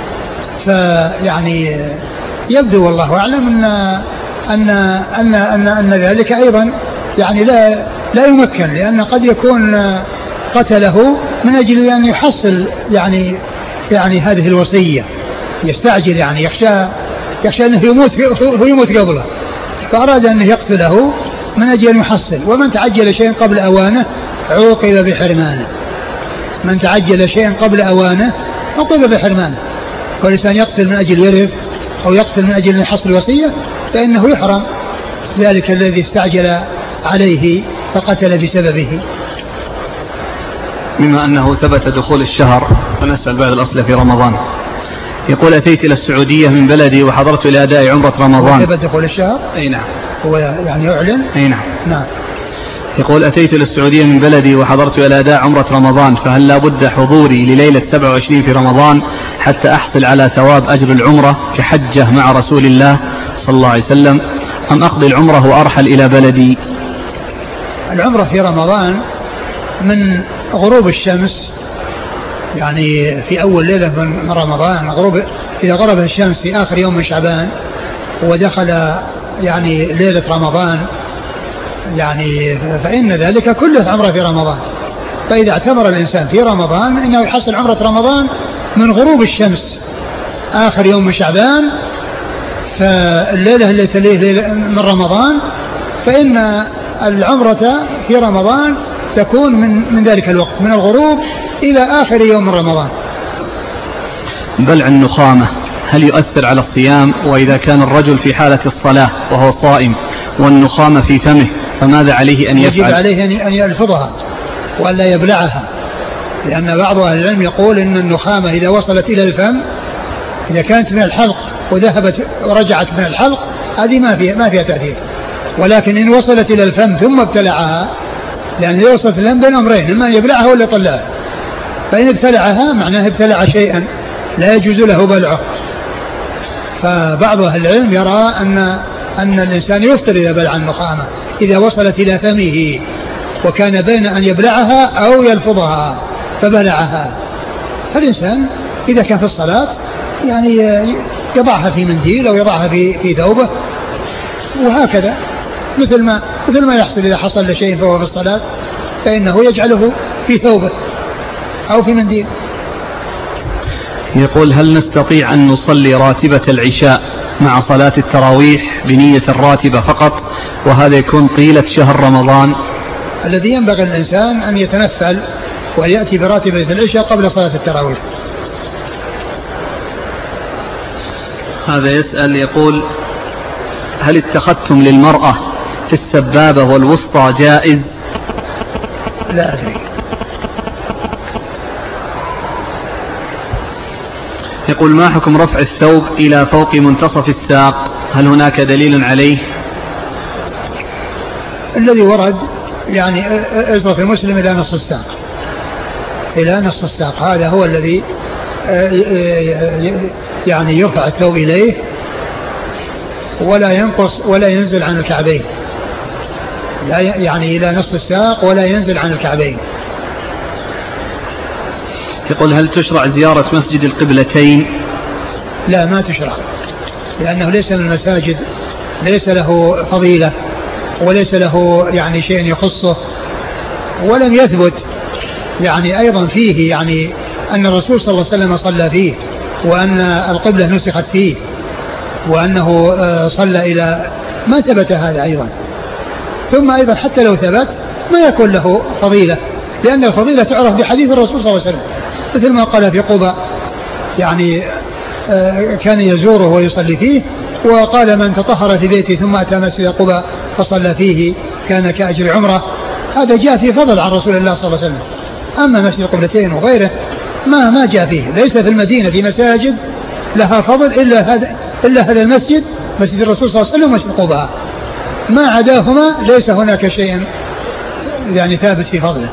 فيعني يبدو والله أعلم أن أن أن أن, أن ذلك أيضا يعني لا لا يمكن، لأن قد يكون قتله من أجل أن يحصل يعني يعني هذه الوصية، يستعجل يعني يخشى يخشى أنه يموت هو يموت قبله، فأراد أنه يقتله من أجل أن يحصل. ومن تعجل شيئا قبل أوانه عوقب بحرمانه، من تعجل شيئا قبل أوانه عوقب بحرمانه. كل إنسان يقتل من أجل يرث أو يقتل من أجل أن يحصل الوصية فإنه يحرم ذلك الذي استعجل عليه فقتل بسببه. بما أنه ثبت دخول الشهر فنسأل بعد الأصل في رمضان. يقول أتيت إلى السعودية من بلدي وحضرت إلى أداء عمرة رمضان. ثبت دخول الشهر؟ أي نعم. هو يعني يعلن؟ أي نعم. نعم. يقول أتيت إلى السعودية من بلدي وحضرت إلى أداء عمرة رمضان، فهل لا بد حضوري لليلة سبعة وعشرين في رمضان حتى أحصل على ثواب أجر العمرة كحجة مع رسول الله صلى الله عليه وسلم، أم أقضي العمرة وأرحل إلى بلدي؟ العمرة في رمضان من غروب الشمس يعني في أول ليلة من رمضان، غروب إذا غربت الشمس في آخر يوم من شعبان ودخل يعني ليلة رمضان يعني فإن ذلك كله عمرة في رمضان. فإذا اعتمر الإنسان في رمضان إنه يحصل عمرة رمضان من غروب الشمس آخر يوم من شعبان، فالليلة التي تليه من رمضان، فإن العمرة في رمضان تكون من من ذلك الوقت من الغروب إلى آخر يوم من رمضان. بلع النخامة هل يؤثر على الصيام؟ وإذا كان الرجل في حالة الصلاة وهو صائم والنخامة في فمه فماذا عليه أن يفعل؟ يجب عليه أن يلفظها وألا يبلعها، لأن بعض أهل العلم يقول إن النخامة إذا وصلت إلى الفم، إذا كانت من الحلق وذهبت ورجعت من الحلق هذه ما فيها ما فيها تأثير، ولكن إن وصلت إلى الفم ثم ابتلعها، لأن إذا وصلت الفم بين أمرين إما يبلعها ولا يطلعها، فإن ابتلعها معناه ابتلع شيئا لا يجوز له بلعه. فبعض أهل العلم يرى أن أن الإنسان يفطر إذا بلع النخامة إذا وصلت إلى فمه وكان بين أن يبلعها أو يلفظها فبلعها. فالإنسان إذا كان في الصلاة يعني يضعها في منديل أو يضعها في في ثوبه، وهكذا مثل ما مثل ما يحصل إذا حصل له شيء فهو في الصلاة فإنه يجعله في ثوبه أو في منديل. يقول هل نستطيع أن نصلي راتبة العشاء مع صلاة التراويح بنية الراتبة فقط، وهذا يكون طيلة شهر رمضان؟ الذي ينبغي الإنسان أن يتنفل ويأتي براتبة العشاء قبل صلاة التراويح. هذا يسأل يقول هل اتخذتم للمرأة في السبابة والوسطى جائز؟ لا أدري. يقول ما حكم رفع الثوب إلى فوق منتصف الساق، هل هناك دليل عليه؟ الذي ورد يعني ازرة المسلم إلى نصف الساق، إلى نصف الساق، هذا هو الذي يعني يرفع الثوب إليه ولا ينقص ولا ينزل عن الكعبين، لا يعني إلى نصف الساق ولا ينزل عن الكعبين. يقول هل تشرع زيارة مسجد القبلتين؟ لا ما تشرع، لأنه ليس من المساجد، ليس له فضيلة وليس له يعني شيء يخصه، ولم يثبت يعني أيضا فيه يعني أن الرسول صلى الله عليه وسلم صلى فيه وأن القبلة نسخت فيه وأنه صلى إلى، ما ثبت هذا أيضا. ثم أيضا حتى لو ثبت ما يكون له فضيلة، لأن الفضيلة تعرف بحديث الرسول صلى الله عليه وسلم، مثل ما قال في قباء يعني كان يزوره ويصلي فيه، وقال من تطهر في بيته ثم أتى مسجد قباء فصلى فيه كان كأجر عمره. هذا جاء في فضل عن رسول الله صلى الله عليه وسلم. أما مسجد القبلتين وغيره ما ما جاء فيه، ليس في المدينة في مساجد لها فضل إلا هذا إلا هذا المسجد، مسجد الرسول صلى الله عليه وسلم ومسجد قباء، ما عداهما ليس هناك شيء يعني ثابت في فضله.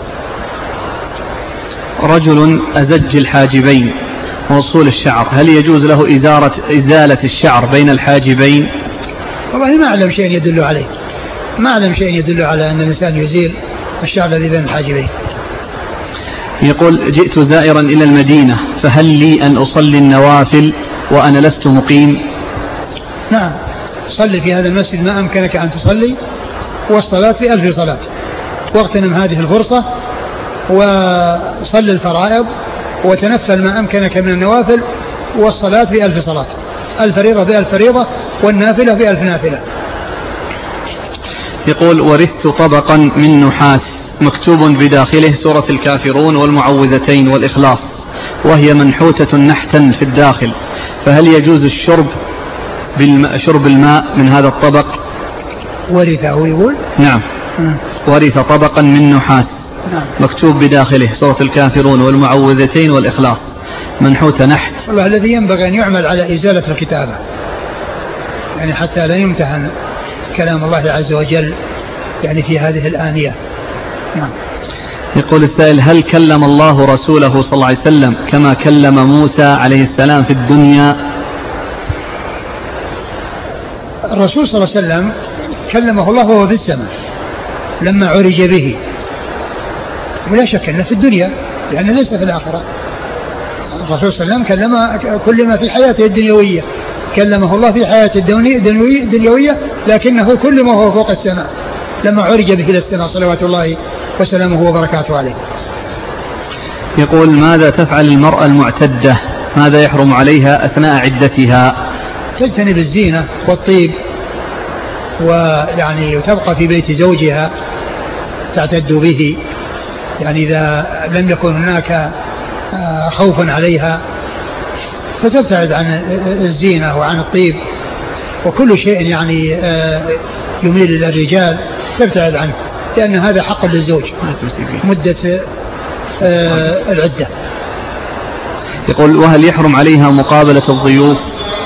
رجل أزج الحاجبين ووصول الشعر، هل يجوز له إزالة إزالة الشعر بين الحاجبين؟ والله ما أعلم شيء يدل عليه، ما أعلم شيء يدل على أن الإنسان يزيل الشعر الذي بين الحاجبين. يقول جئت زائرا إلى المدينة فهل لي أن أصلي النوافل وأنا لست مقيم؟ نعم، صلي في هذا المسجد ما أمكنك أن تصلي، والصلاة في ألف صلاة، واغتنم هذه الفرصة وصل الفرائض وتنفل ما أمكنك من النوافل، والصلاة بألف صلاة، الفريضة بألف فريضة والنافلة بألف نافلة. يقول ورثت طبقا من نحاس مكتوب بداخله سورة الكافرون والمعوذتين والإخلاص، وهي منحوتة نحتا في الداخل، فهل يجوز الشرب بالماء شرب الماء من هذا الطبق؟ ورثه يقول؟ نعم. م. ورث طبقا من نحاس نعم. مكتوب بداخله سورة الكافرون والمعوذتين والإخلاص منحوت نحت. والله الذي ينبغي أن يعمل على إزالة الكتابة، يعني حتى لا يمتهن كلام الله عز وجل يعني في هذه الآنية. نعم. يقول السائل هل كلم الله رسوله صلى الله عليه وسلم كما كلم موسى عليه السلام في الدنيا؟ الرسول صلى الله عليه وسلم كلمه الله وهو في السماء لما عرج به، ولا شك أنه في الدنيا لأنه ليس في الآخرة. الرسول صلى الله عليه وسلم كلم كل ما في حياته الدنيوية، كلمه الله في حياته الدنيوية، لكنه كل ما هو فوق السماء لما عرج به إلى السماء صلوات الله وسلامه وبركاته عليه. يقول ماذا تفعل المرأة المعتدة، ماذا يحرم عليها أثناء عدتها؟ تجتنب الزينة والطيب، ويعني تبقى في بيت زوجها تعتد به، يعني إذا لم يكن هناك خوف عليها فتبتعد عن الزينة وعن الطيب، وكل شيء يعني يميل إلى الرجال تبتعد عنه، لأن هذا حق للزوج مدة العدة. يقول وهل يحرم عليها مقابلة الضيوف؟